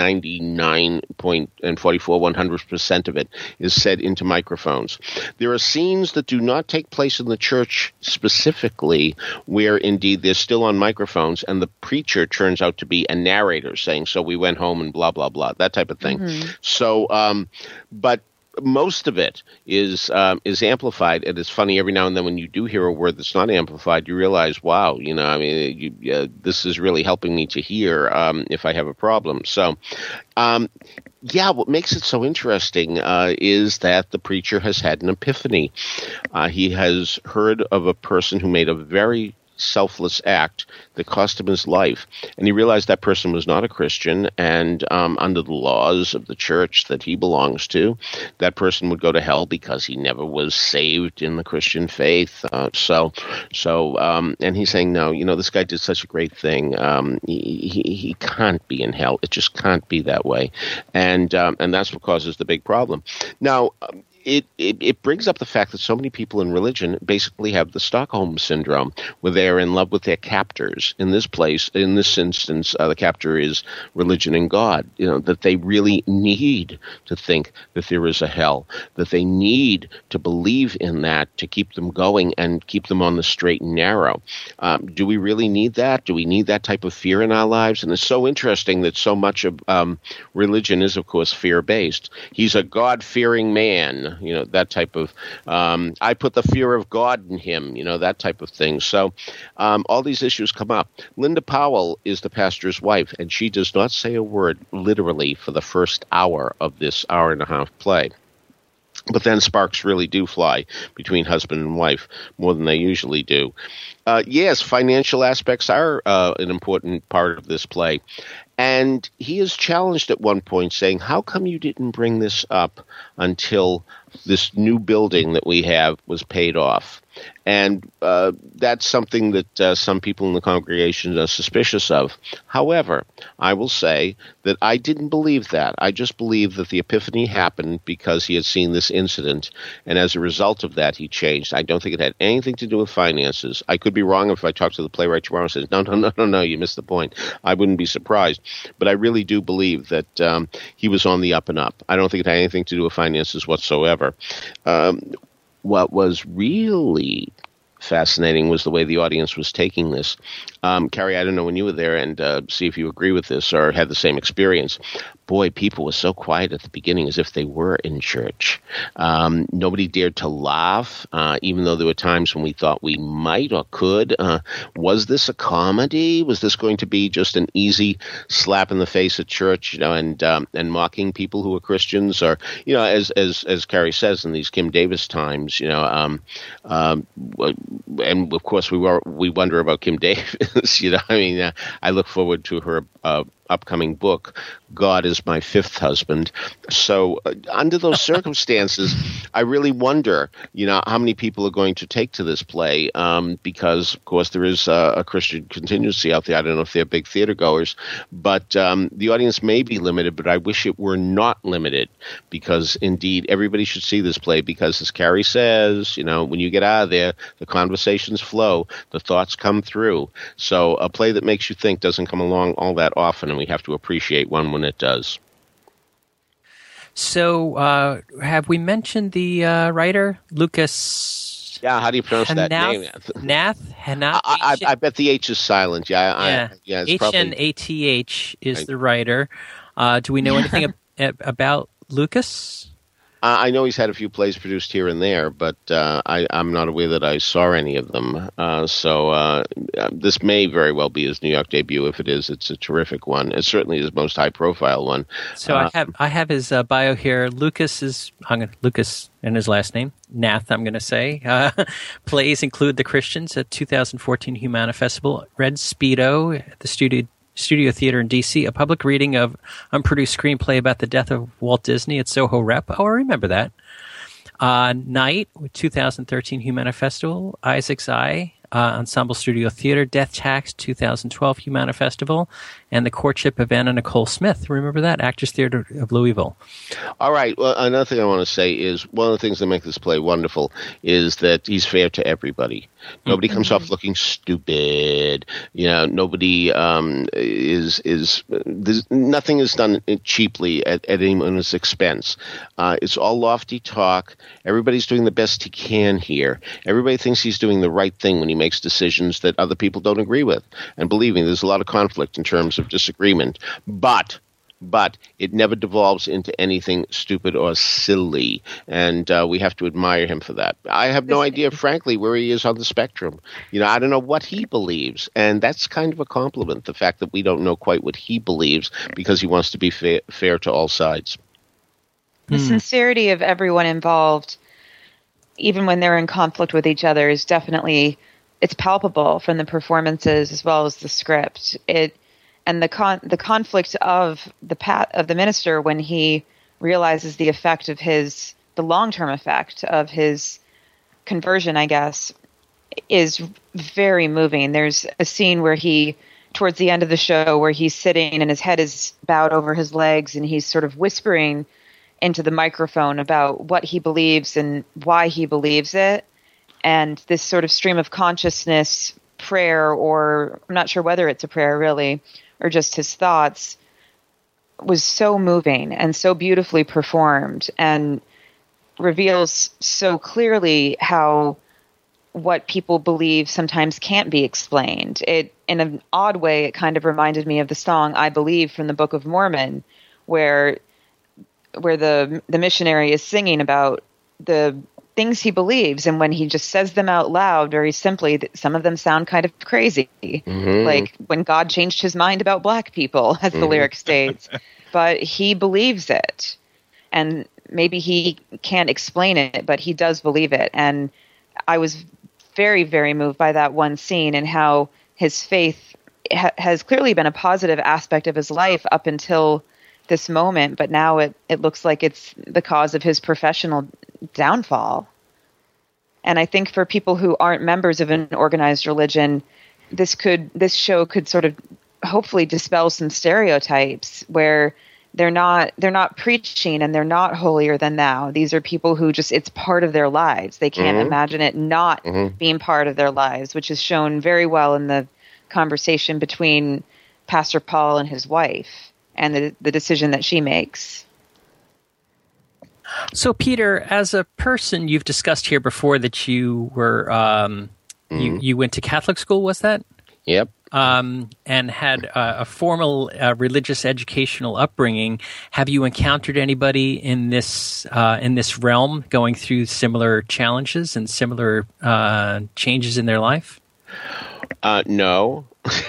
[SPEAKER 5] 99.100% of it is said into microphones. There are scenes that do not take place in the church specifically where indeed they're still on microphones and the preacher turns out to be a narrator saying, "So we went home and blah, blah, blah," that type of thing. Mm-hmm. So, but most of it is amplified, and it's funny every now and then when you do hear a word that's not amplified, you realize, wow, this is really helping me to hear if I have a problem. So, what makes it so interesting is that the preacher has had an epiphany. He has heard of a person who made a very selfless act that cost him his life. And he realized that person was not a Christian, and under the laws of the church that he belongs to, that person would go to hell because he never was saved in the Christian faith. And he's saying, no, this guy did such a great thing. He can't be in hell. It just can't be that way. And that's what causes the big problem. Now, it brings up the fact that so many people in religion basically have the Stockholm syndrome, where they're in love with their captors. In this instance, the captor is religion and God. That they really need to think that there is a hell, that they need to believe in that to keep them going and keep them on the straight and narrow. Do we really need that? Do we need that type of fear in our lives? And it's so interesting that so much of religion is, of course, fear-based. He's a God-fearing man. That type of, I put the fear of God in him, that type of thing. So all these issues come up. Linda Powell is the pastor's wife, and she does not say a word literally for the first hour of this hour-and-a-half play. But then sparks really do fly between husband and wife more than they usually do. Yes, financial aspects are an important part of this play. And he is challenged at one point saying, how come you didn't bring this up until this new building that we have was paid off? And that's something that some people in the congregation are suspicious of. However, I will say that I didn't believe that. I just believed that the epiphany happened because he had seen this incident, and as a result of that, he changed. I don't think it had anything to do with finances. I could be wrong if I talk to the playwright tomorrow and says, no, you missed the point. I wouldn't be surprised. But I really do believe that he was on the up and up. I don't think it had anything to do with finances whatsoever. What was really fascinating was the way the audience was taking this. Carrie, I don't know when you were there, and see if you agree with this or had the same experience. Boy, people were so quiet at the beginning as if they were in church. Nobody dared to laugh, even though there were times when we thought we might or could. Was this a comedy? Was this going to be just an easy slap in the face at church, and mocking people who are Christians? Or, as Carrie says, in these Kim Davis times, and of course we wonder about Kim Davis. I look forward to her upcoming book, God is My Fifth Husband. So under those circumstances, I really wonder, how many people are going to take to this play, because, of course, there is a Christian contingency out there. I don't know if they're big theater goers, but the audience may be limited, but I wish it were not limited, because, indeed, everybody should see this play, because, as Carrie says, when you get out of there, the conversations flow, the thoughts come through. So a play that makes you think doesn't come along all that often, and we have to appreciate one when it does.
[SPEAKER 2] So, have we mentioned the writer, Lucas?
[SPEAKER 5] Yeah, how do you pronounce that name?
[SPEAKER 2] Hanath?
[SPEAKER 5] I bet the H is silent. It's
[SPEAKER 2] Hnath is the writer. Do we know anything about Lucas?
[SPEAKER 5] I know he's had a few plays produced here and there, but I'm not aware that I saw any of them. So this may very well be his New York debut. If it is, it's a terrific one. It's certainly his most high-profile one.
[SPEAKER 2] So I have his bio here. Lucas and his last name, Nath, I'm going to say. Plays include The Christians at 2014 Humana Festival, Red Speedo at the Studio Theater in D.C., a public reading of unproduced screenplay about the death of Walt Disney at Soho Rep. Oh, I remember that. Night, 2013 Humana Festival, Isaac's Eye, Ensemble Studio Theater, Death Tax, 2012 Humana Festival, and The Courtship of Anna Nicole Smith. Remember that? Actors Theater of Louisville.
[SPEAKER 5] All right. Well, another thing I want to say is one of the things that make this play wonderful is that he's fair to everybody. Nobody comes off looking stupid. Nobody nothing is done cheaply at anyone's expense. It's all lofty talk. Everybody's doing the best he can here. Everybody thinks he's doing the right thing when he makes decisions that other people don't agree with. And believe me, there's a lot of conflict in terms of disagreement. But it never devolves into anything stupid or silly, and we have to admire him for that. I have no idea, frankly, where he is on the spectrum. I don't know what he believes, and that's kind of a compliment, the fact that we don't know quite what he believes, because he wants to be fair to all sides.
[SPEAKER 7] The sincerity of everyone involved, even when they're in conflict with each other, is definitely it's palpable from the performances as well as the script. And the conflict of the minister when he realizes the effect of the long-term effect of his conversion, I guess, is very moving. There's a scene where towards the end of the show, where he's sitting and his head is bowed over his legs and he's sort of whispering into the microphone about what he believes and why he believes it. And this sort of stream of consciousness prayer, or I'm not sure whether it's a prayer really, or just his thoughts, was so moving and so beautifully performed and reveals so clearly how what people believe sometimes can't be explained. It, in an odd way, it kind of reminded me of the song "I Believe" from the Book of Mormon, where the missionary is singing about the things he believes, and when he just says them out loud very simply, some of them sound kind of crazy. Mm-hmm. Like when God changed his mind about black people, as the lyric states. But he believes it. And maybe he can't explain it, but he does believe it. And I was very, very moved by that one scene and how his faith has clearly been a positive aspect of his life up until this moment, but now it looks like it's the cause of his professional downfall. And I think for people who aren't members of an organized religion, this show could sort of hopefully dispel some stereotypes where they're not preaching and they're not holier than thou. These are people who it's part of their lives. They can't imagine it not being part of their lives, which is shown very well in the conversation between Pastor Paul and his wife and the decision that she makes.
[SPEAKER 2] So, Peter, as a person, you've discussed here before that you were you went to Catholic school. Was that?
[SPEAKER 5] Yep.
[SPEAKER 2] And had a formal religious educational upbringing. Have you encountered anybody in this realm going through similar challenges and similar changes in their life?
[SPEAKER 5] No.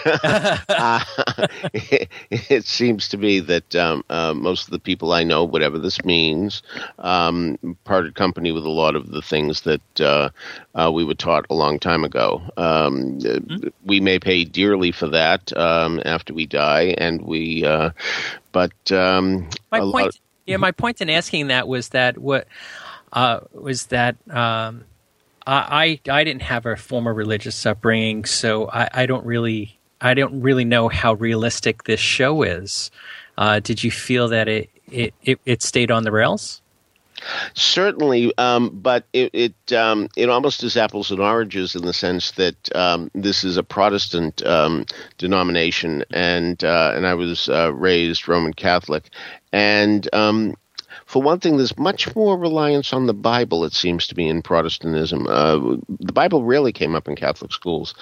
[SPEAKER 5] It seems to me that most of the people I know, whatever this means, parted company with a lot of the things that we were taught a long time ago. We may pay dearly for that after we die, and
[SPEAKER 2] my point in asking that was that I didn't have a formal religious upbringing, so I don't really know how realistic this show is. Did you feel that it stayed on the rails?
[SPEAKER 5] Certainly, but it almost is apples and oranges in the sense that this is a Protestant denomination, and I was raised Roman Catholic, and for one thing, there's much more reliance on the Bible, it seems to be, in Protestantism. The Bible rarely came up in Catholic schools.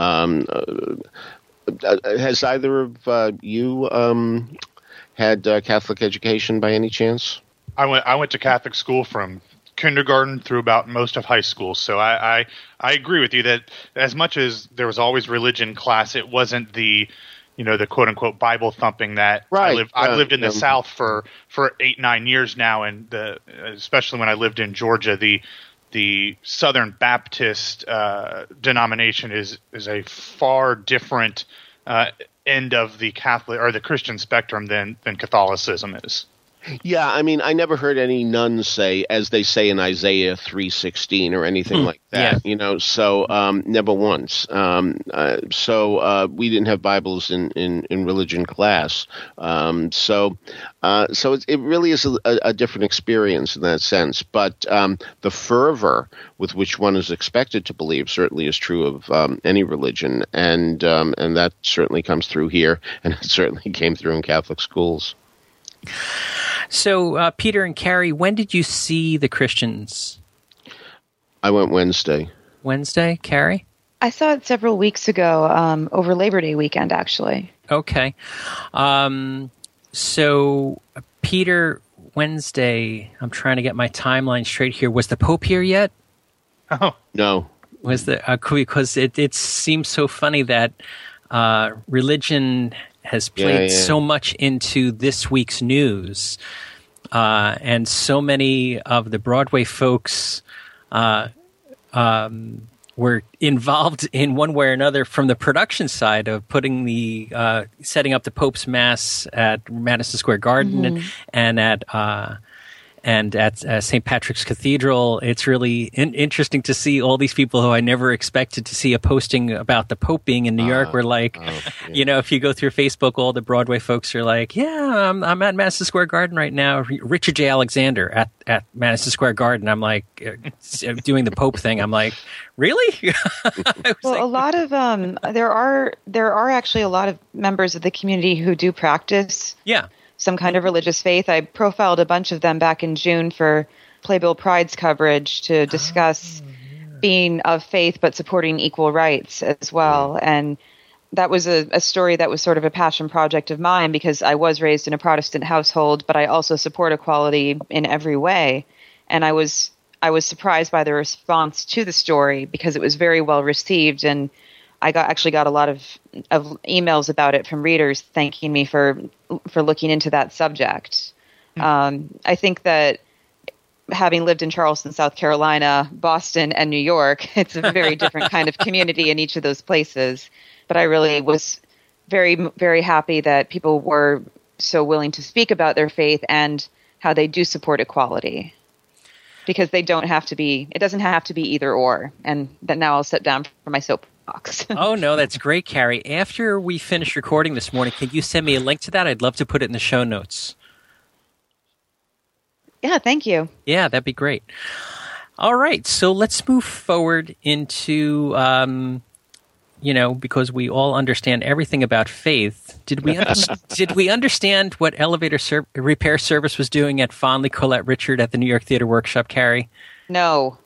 [SPEAKER 5] Has either of you had Catholic education by any chance?
[SPEAKER 9] I went to Catholic school from kindergarten through about most of high school. So I agree with you that as much as there was always religion class, it wasn't the quote unquote Bible thumping that
[SPEAKER 5] right.
[SPEAKER 9] I've lived in the South for 8-9 years now, and especially when I lived in Georgia, the Southern Baptist denomination is a far different end of the Catholic or the Christian spectrum than Catholicism is.
[SPEAKER 5] Yeah, I mean, I never heard any nuns say, as they say in Isaiah 3:16 or anything like that,
[SPEAKER 2] yeah.
[SPEAKER 5] So never once. So we didn't have Bibles in religion class. So it really is a different experience in that sense. But the fervor with which one is expected to believe certainly is true of any religion, and that certainly comes through here, and it certainly came through in Catholic schools.
[SPEAKER 2] So, Peter and Carrie, when did you see The Christians?
[SPEAKER 5] I went Wednesday.
[SPEAKER 2] Wednesday? Carrie?
[SPEAKER 7] I saw it several weeks ago, over Labor Day weekend, actually.
[SPEAKER 2] Okay. So, Peter, Wednesday, I'm trying to get my timeline straight here. Was the Pope here yet?
[SPEAKER 9] Oh.
[SPEAKER 5] No.
[SPEAKER 2] Was because it seems so funny that religion has played so much into this week's news, and so many of the Broadway folks were involved in one way or another from the production side of putting the setting up the Pope's Mass at Madison Square Garden and at St. Patrick's Cathedral. It's really interesting to see all these people who I never expected to see a posting about the Pope being in New York. Were like, if you go through Facebook, all the Broadway folks are like, yeah, I'm at Madison Square Garden right now. Richard J. Alexander at Madison Square Garden. I'm like doing the Pope thing. I'm like, really?
[SPEAKER 7] Well, a lot of there are actually a lot of members of the community who do practice.
[SPEAKER 2] Yeah.
[SPEAKER 7] Some kind of religious faith. I profiled a bunch of them back in June for Playbill Pride's coverage to discuss being of faith but supporting equal rights as well. And that was a story that was sort of a passion project of mine because I was raised in a Protestant household, but I also support equality in every way. And I was surprised by the response to the story because it was very well received, and I actually got a lot of emails about it from readers thanking me for looking into that subject. I think that having lived in Charleston, South Carolina, Boston, and New York, it's a very different kind of community in each of those places. But I really was very, very happy that people were so willing to speak about their faith and how they do support equality. Because it doesn't have to be either or. And that now I'll sit down for my soapbox.
[SPEAKER 2] Oh, no, that's great, Carrie. After we finish recording this morning, can you send me a link to that? I'd love to put it in the show notes.
[SPEAKER 7] Yeah, thank you.
[SPEAKER 2] Yeah, that'd be great. All right, so let's move forward into, because we all understand everything about faith. Did we understand what elevator repair service was doing at Fondly Colette Richard at the New York Theater Workshop, Carrie?
[SPEAKER 7] No.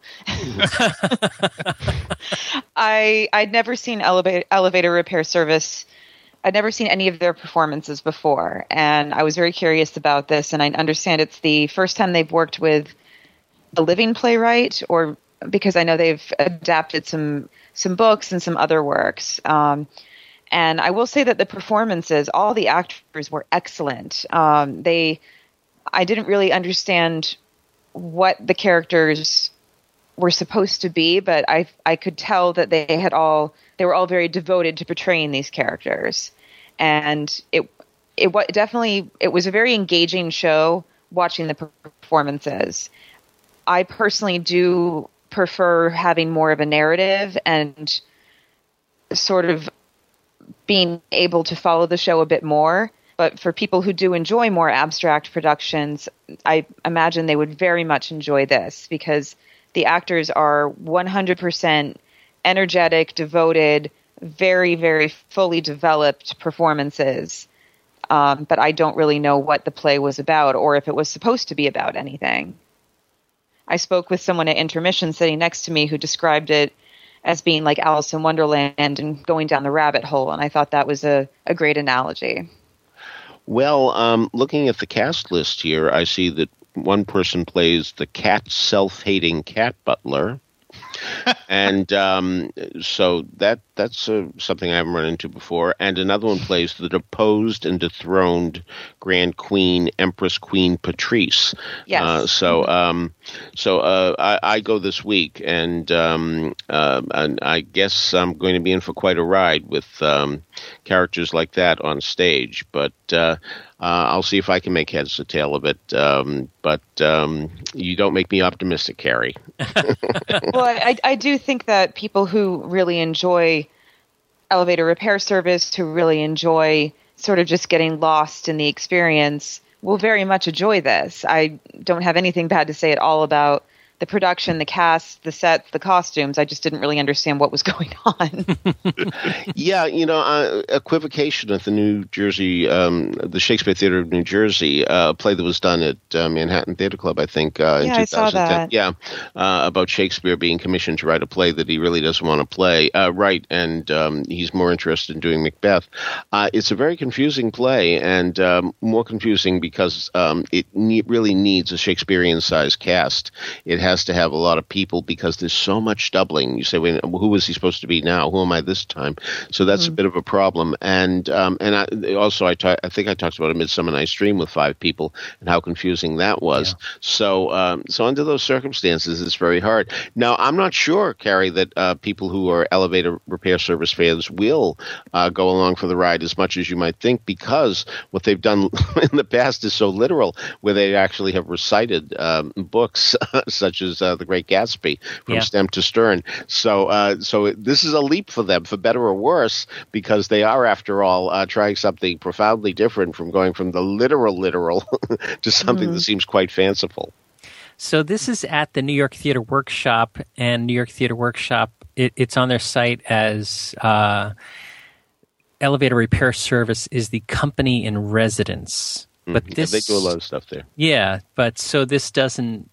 [SPEAKER 7] I'd never seen elevator repair service. I'd never seen any of their performances before, and I was very curious about this, and I understand it's the first time they've worked with a living playwright, or because I know they've adapted some books and some other works. And I will say that the performances, all the actors were excellent. I didn't really understand what the characters were supposed to be, but I could tell that they were all very devoted to portraying these characters, and it was a very engaging show watching the performances. I personally do prefer having more of a narrative and sort of being able to follow the show a bit more. But for people who do enjoy more abstract productions, I imagine they would very much enjoy this because the actors are 100% energetic, devoted, very, very fully developed performances. But I don't really know what the play was about or if it was supposed to be about anything. I spoke with someone at intermission sitting next to me who described it as being like Alice in Wonderland and going down the rabbit hole, and I thought that was a great analogy.
[SPEAKER 5] Well, looking at the cast list here, I see that one person plays the self-hating cat butler. And so that's something I haven't run into before. And another one plays the deposed and dethroned Grand Queen, Empress Queen Patrice.
[SPEAKER 7] Yes.
[SPEAKER 5] So I go this week, and I guess I'm going to be in for quite a ride with characters like that on stage. But I'll see if I can make heads or tail of it. But you don't make me optimistic, Carrie.
[SPEAKER 7] Well, I do think that people who really enjoy elevator repair service, who really enjoy sort of just getting lost in the experience, will very much enjoy this. I don't have anything bad to say at all about the production, the cast, the sets, the costumes. I just didn't really understand what was going on.
[SPEAKER 5] Yeah, Equivocation at the New Jersey, the Shakespeare Theater of New Jersey, a play that was done at Manhattan Theater Club, I think, in 2010.
[SPEAKER 7] I saw that.
[SPEAKER 5] Yeah, about Shakespeare being commissioned to write a play that he really doesn't want to write, and he's more interested in doing Macbeth. It's a very confusing play, and more confusing because it really needs a Shakespearean-sized cast. It has to have a lot of people because there's so much doubling. You say, wait, who is he supposed to be now? Who am I this time? So that's a bit of a problem. And I think I talked about A Midsummer Night's Dream with 5 people and how confusing that was. Yeah. So under those circumstances, it's very hard. Now, I'm not sure, Carrie, that people who are elevator repair service fans will go along for the ride as much as you might think, because what they've done in the past is so literal, where they actually have recited books such as The Great Gatsby from stem to stern. So this is a leap for them, for better or worse, because they are, after all, trying something profoundly different from going from the literal to something that seems quite fanciful.
[SPEAKER 2] So this is at the New York Theater Workshop, and New York Theater Workshop, it's on their site as Elevator Repair Service is the company in residence. But this,
[SPEAKER 5] they do a lot of stuff there.
[SPEAKER 2] Yeah, but so this doesn't.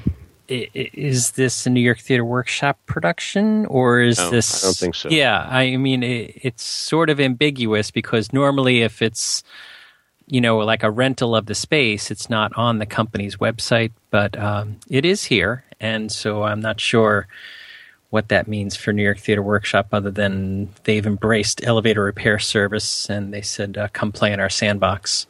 [SPEAKER 2] Is this a New York Theater Workshop production, or is this?
[SPEAKER 5] I don't think so.
[SPEAKER 2] Yeah, I mean it's sort of ambiguous, because normally if it's like a rental of the space, it's not on the company's website, but it is here, and so I'm not sure what that means for New York Theater Workshop, other than they've embraced Elevator Repair Service and they said, "Come play in our sandbox."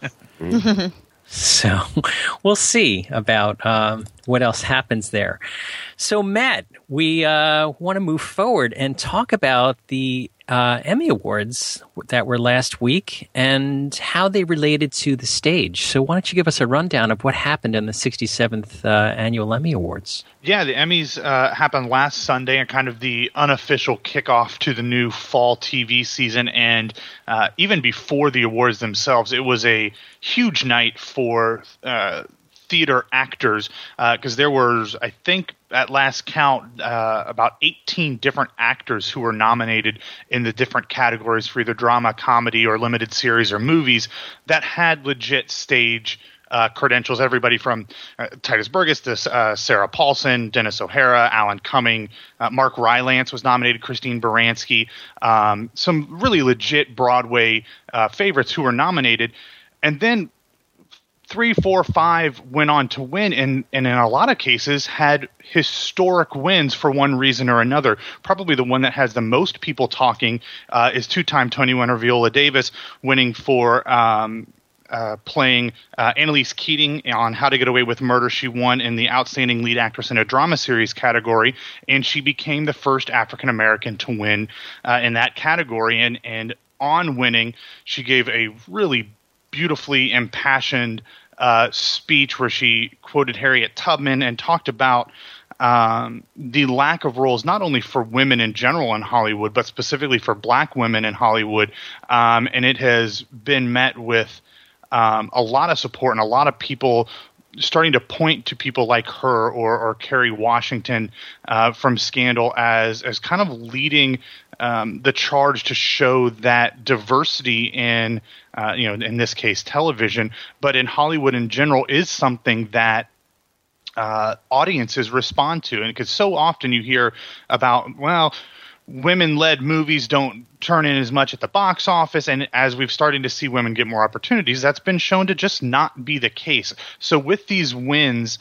[SPEAKER 2] So we'll see about what else happens there. So, Matt, we want to move forward and talk about the Emmy Awards that were last week and how they related to the stage. So why don't you give us a rundown of what happened in the 67th Annual Emmy Awards?
[SPEAKER 9] Yeah, the Emmys happened last Sunday, and kind of the unofficial kickoff to the new fall TV season. And even before the awards themselves, it was a huge night for theater actors, because there was, I think, at last count, about 18 different actors who were nominated in the different categories for either drama, comedy, or limited series or movies that had legit stage credentials. Everybody from Titus Burgess to Sarah Paulson, Dennis O'Hara, Alan Cumming, Mark Rylance was nominated, Christine Baranski, some really legit Broadway favorites who were nominated. And then 3, 4, 5 went on to win, and in a lot of cases had historic wins for one reason or another. Probably the one that has the most people talking is 2-time Tony winner Viola Davis, winning for playing Annalise Keating on How to Get Away with Murder. She won in the Outstanding Lead Actress in a Drama Series category, and she became the first African American to win in that category. And on winning, she gave a really beautifully impassioned speech where she quoted Harriet Tubman and talked about the lack of roles, not only for women in general in Hollywood, but specifically for black women in Hollywood. And it has been met with a lot of support and a lot of people starting to point to people like her or Kerry Washington from Scandal as kind of leading the charge to show that diversity in in this case television, but in Hollywood in general, is something that audiences respond to. And because so often you hear about, well, women-led movies don't turn in as much at the box office, and as we've started to see women get more opportunities, that's been shown to just not be the case. So with these wins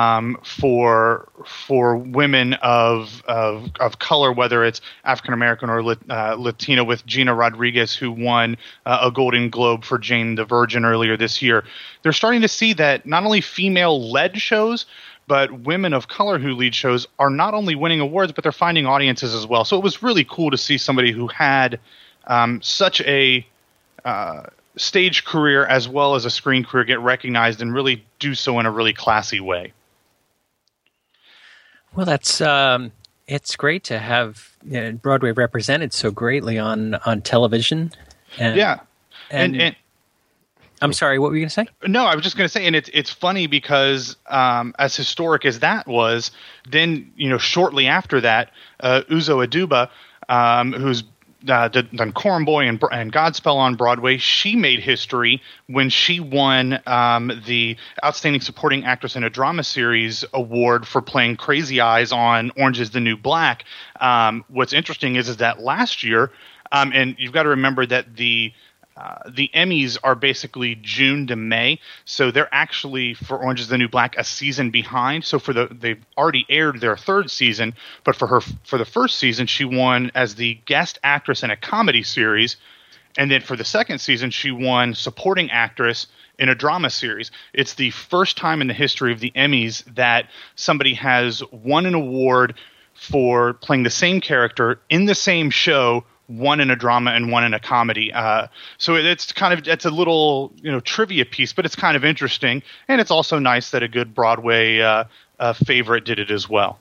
[SPEAKER 9] for women of color, whether it's African American or Latino, with Gina Rodriguez, who won a Golden Globe for Jane the Virgin earlier this year, they're starting to see that not only female-led shows, but women of color who lead shows are not only winning awards, but they're finding audiences as well. So it was really cool to see somebody who had such a stage career as well as a screen career get recognized and really do so in a really classy way.
[SPEAKER 2] Well, that's it's great to have Broadway represented so greatly on television.
[SPEAKER 9] And
[SPEAKER 2] I'm sorry, what were you going to say?
[SPEAKER 9] No, I was just going to say, and it's funny because as historic as that was, then shortly after that, Uzo Aduba, who's done Corn Boy and Godspell on Broadway, she made history when she won the Outstanding Supporting Actress in a Drama Series award for playing Crazy Eyes on Orange is the New Black. What's interesting is that last year, and you've got to remember that the the Emmys are basically June to May, so they're actually, for Orange is the New Black, a season behind. So they've already aired their third season, but for the first season, she won as the guest actress in a comedy series, and then for the second season, she won supporting actress in a drama series. It's the first time in the history of the Emmys that somebody has won an award for playing the same character in the same show, one in a drama and one in a comedy. So it's a little trivia piece, but it's kind of interesting, and it's also nice that a good Broadway favorite did it as well.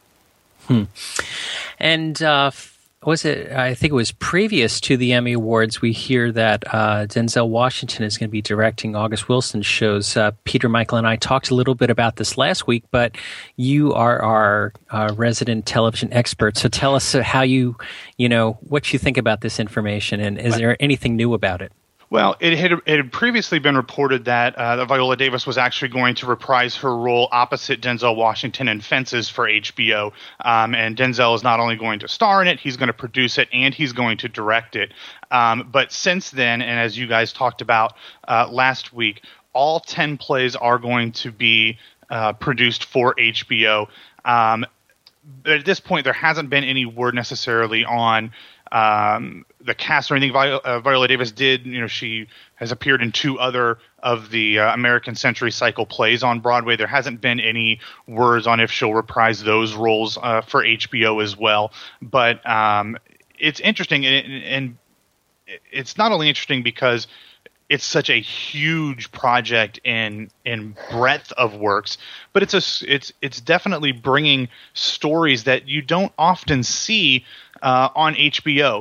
[SPEAKER 2] And I think it was previous to the Emmy Awards, we hear that Denzel Washington is going to be directing August Wilson's shows. Peter, Michael, and I talked a little bit about this last week, but you are our resident television expert. So tell us what you think about this information, and is there anything new about it?
[SPEAKER 9] Well, it had previously been reported that Viola Davis was actually going to reprise her role opposite Denzel Washington in Fences for HBO. And Denzel is not only going to star in it, he's going to produce it, and he's going to direct it. But since then, and as you guys talked about last week, all 10 plays are going to be produced for HBO. But at this point, there hasn't been any word necessarily on the cast or anything. Viola Davis did, she has appeared in 2 other of the American Century Cycle plays on Broadway. There hasn't been any words on if she'll reprise those roles for HBO as well. But it's interesting, and it's not only interesting because it's such a huge project in breadth of works, but it's definitely bringing stories that you don't often see on HBO.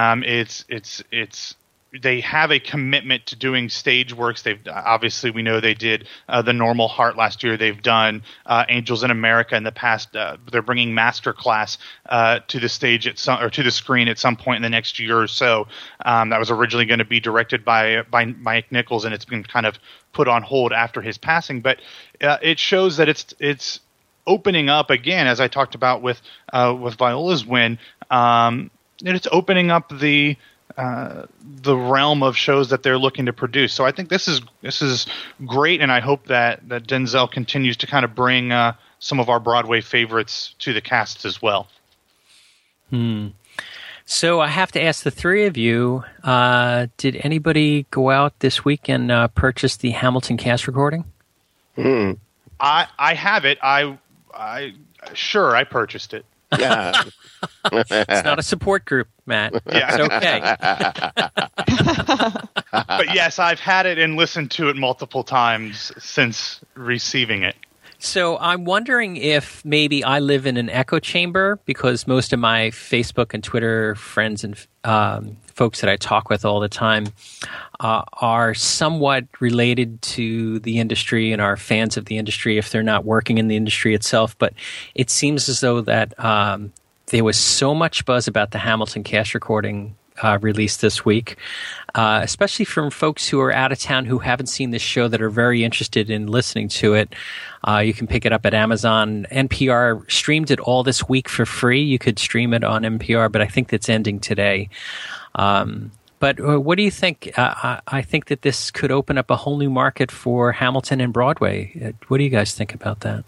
[SPEAKER 9] They have a commitment to doing stage works. We know they did The Normal Heart last year. They've done Angels in America in the past. They're bringing Masterclass to the stage to the screen at some point in the next year or so. That was originally going to be directed by Mike Nichols, and it's been kind of put on hold after his passing. But it shows that it's opening up again, as I talked about with Viola's win. And it's opening up the realm of shows that they're looking to produce. So I think this is great, and I hope that Denzel continues to kind of bring some of our Broadway favorites to the cast as well.
[SPEAKER 2] So I have to ask the three of you, did anybody go out this week and purchase the Hamilton cast recording?
[SPEAKER 9] I have it. I purchased it.
[SPEAKER 5] Yeah.
[SPEAKER 2] It's not a support group, Matt.
[SPEAKER 9] Yeah.
[SPEAKER 2] It's okay.
[SPEAKER 9] But yes, I've had it and listened to it multiple times since receiving it.
[SPEAKER 2] So I'm wondering if maybe I live in an echo chamber, because most of my Facebook and Twitter friends and folks that I talk with all the time are somewhat related to the industry and are fans of the industry if they're not working in the industry itself. But it seems as though that there was so much buzz about the Hamilton cast recording released this week, especially from folks who are out of town who haven't seen this show that are very interested in listening to it. You can pick it up at Amazon. NPR streamed it all this week for free. You could stream it on NPR, but I think that's ending today. But what do you think? I think that this could open up a whole new market for Hamilton and Broadway. What do you guys think about that?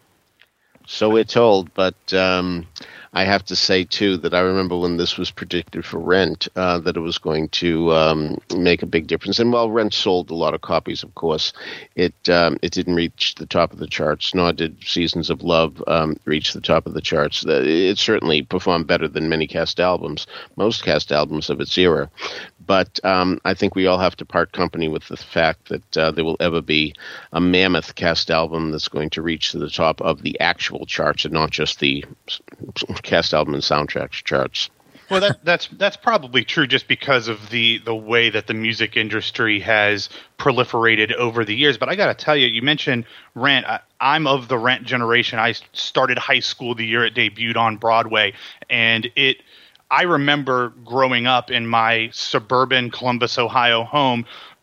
[SPEAKER 5] So we're told, but I have to say, too, that I remember when this was predicted for Rent, that it was going to make a big difference. And while Rent sold a lot of copies, of course, it didn't reach the top of the charts, nor did Seasons of Love reach the top of the charts. It certainly performed better than most cast albums of its era. But I think we all have to part company with the fact that there will ever be a mammoth cast album that's going to reach to the top of the actual charts and not just the cast album and soundtrack charts.
[SPEAKER 9] Well, that's probably true just because of the way that the music industry has proliferated over the years. But I got to tell you, you mentioned Rent. I'm of the Rent generation. I started high school the year it debuted on Broadway, and I remember growing up in my suburban Columbus, Ohio home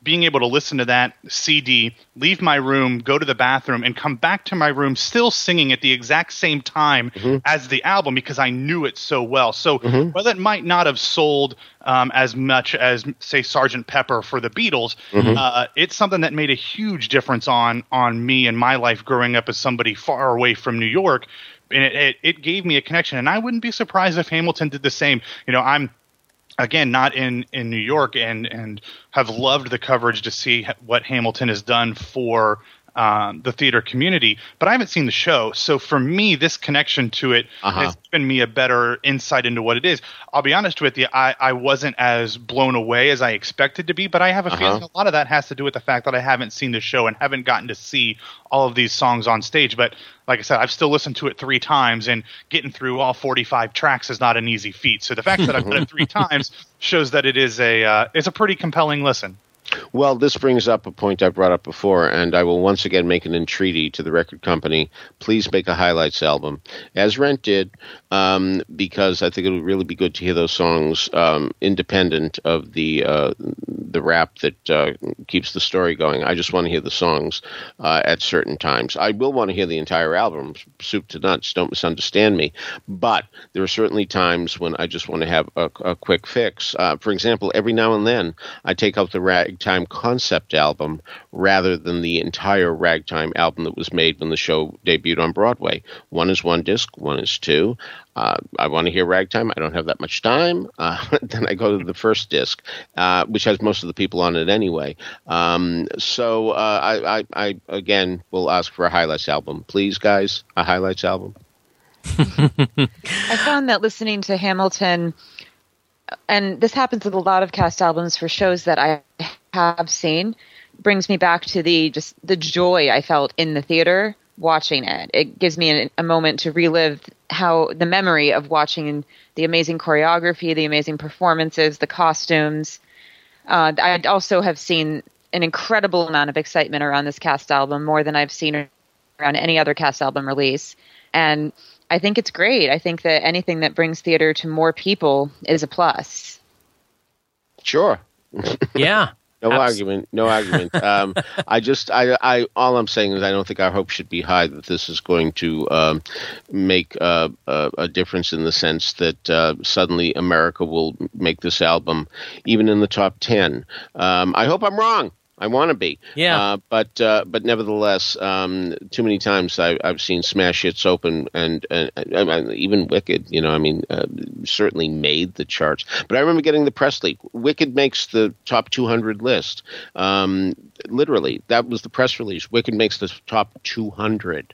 [SPEAKER 9] being able to listen to that CD, leave my room, go to the bathroom, and come back to my room still singing at the exact same time as the album because I knew it so well. So while it might not have sold as much as, say, Sgt. Pepper for the Beatles, it's something that made a huge difference on me and my life growing up as somebody far away from New York. And it gave me a connection. And I wouldn't be surprised if Hamilton did the same. You know, I'm, again, not in New York and have loved the coverage to see what Hamilton has done for the theater community, but I haven't seen the show. So for me, this connection to it has given me a better insight into what it is. I'll be honest with you, I wasn't as blown away as I expected to be, but I have a feeling a lot of that has to do with the fact that I haven't seen the show and haven't gotten to see all of these songs on stage. But like I said, I've still listened to it 3 times, and getting through all 45 tracks is not an easy feat. So the fact that I've done it 3 times shows that it's a pretty compelling listen.
[SPEAKER 5] Well, this brings up a point I brought up before, and I will once again make an entreaty to the record company. Please make a highlights album, as Rent did, because I think it would really be good to hear those songs independent of the rap that keeps the story going. I just want to hear the songs at certain times. I will want to hear the entire album, soup to nuts, don't misunderstand me. But there are certainly times when I just want to have a quick fix. For example, every now and then I take out the Ragtime concept album rather than the entire Ragtime album that was made when the show debuted on Broadway. One is 1 disc, one is 2. I want to hear Ragtime. I don't have that much time. Then I go to the first disc, which has most of the people on it anyway. So I again will ask for a highlights album. Please, guys, a highlights album.
[SPEAKER 7] I found that listening to Hamilton, and this happens with a lot of cast albums for shows that I have seen, brings me back to the joy I felt in the theater watching it. It gives me a moment to relive the memory of watching the amazing choreography, the amazing performances, the costumes. I also have seen an incredible amount of excitement around this cast album, more than I've seen around any other cast album release. And I think it's great. I think that anything that brings theater to more people is a plus.
[SPEAKER 5] Sure.
[SPEAKER 2] Yeah.
[SPEAKER 5] No argument. All I'm saying is I don't think our hope should be high that this is going to make a difference in the sense that suddenly America will make this album even in the top 10. I hope I'm wrong. I want to be.
[SPEAKER 2] Yeah.
[SPEAKER 5] But nevertheless, too many times I've seen smash hits open and even Wicked, certainly made the charts. But I remember getting the press leak. Wicked makes the top 200 list. Literally, that was the press release. Wicked makes the top 200.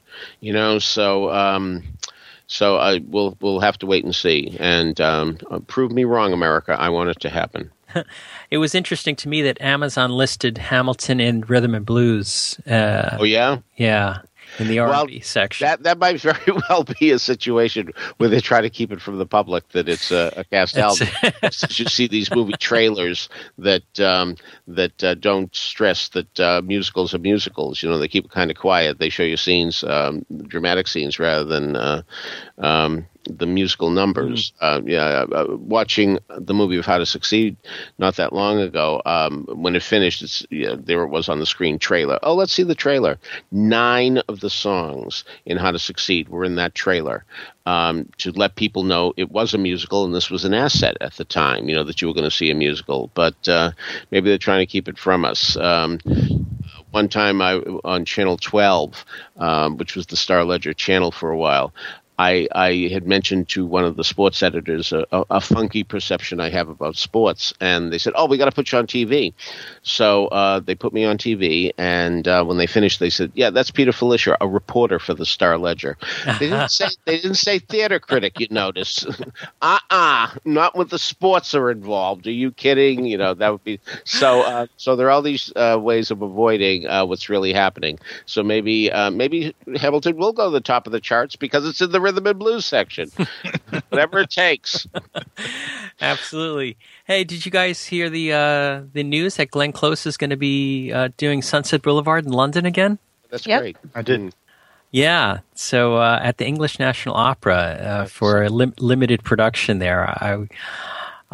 [SPEAKER 5] So we'll have to wait and see. And prove me wrong, America. I want it to happen.
[SPEAKER 2] It was interesting to me that Amazon listed Hamilton in Rhythm and Blues.
[SPEAKER 5] Oh, yeah?
[SPEAKER 2] Yeah, in the R&B section.
[SPEAKER 5] That might very well be a situation where they try to keep it from the public that it's a cast album. You see these movie trailers that don't stress that musicals are musicals. They keep it kind of quiet. They show you scenes, dramatic scenes, rather than the musical numbers. Watching the movie of How to Succeed not that long ago, when it finished, there it was on the screen, trailer. Oh, let's see the trailer. 9 of the songs in How to Succeed were in that trailer, to let people know it was a musical and this was an asset at the time, that you were going to see a musical. But maybe they're trying to keep it from us. One time on Channel 12, which was the Star Ledger channel for a while, I had mentioned to one of the sports editors a funky perception I have about sports, and they said, "Oh, we got to put you on TV." So they put me on TV, and when they finished, they said, "Yeah, that's Peter Felicia, a reporter for the Star Ledger." They didn't say theater critic. You notice? Not when the sports are involved. Are you kidding? That would be so. So there are all these ways of avoiding what's really happening. So maybe Hamilton will go to the top of the charts because it's in the Rhythm and Blues section. Whatever it takes.
[SPEAKER 2] Absolutely. Hey, did you guys hear the news that Glenn Close is going to be doing Sunset Boulevard in London again?
[SPEAKER 5] That's great.
[SPEAKER 9] I didn't.
[SPEAKER 2] Yeah. So at the English National Opera for a limited production there.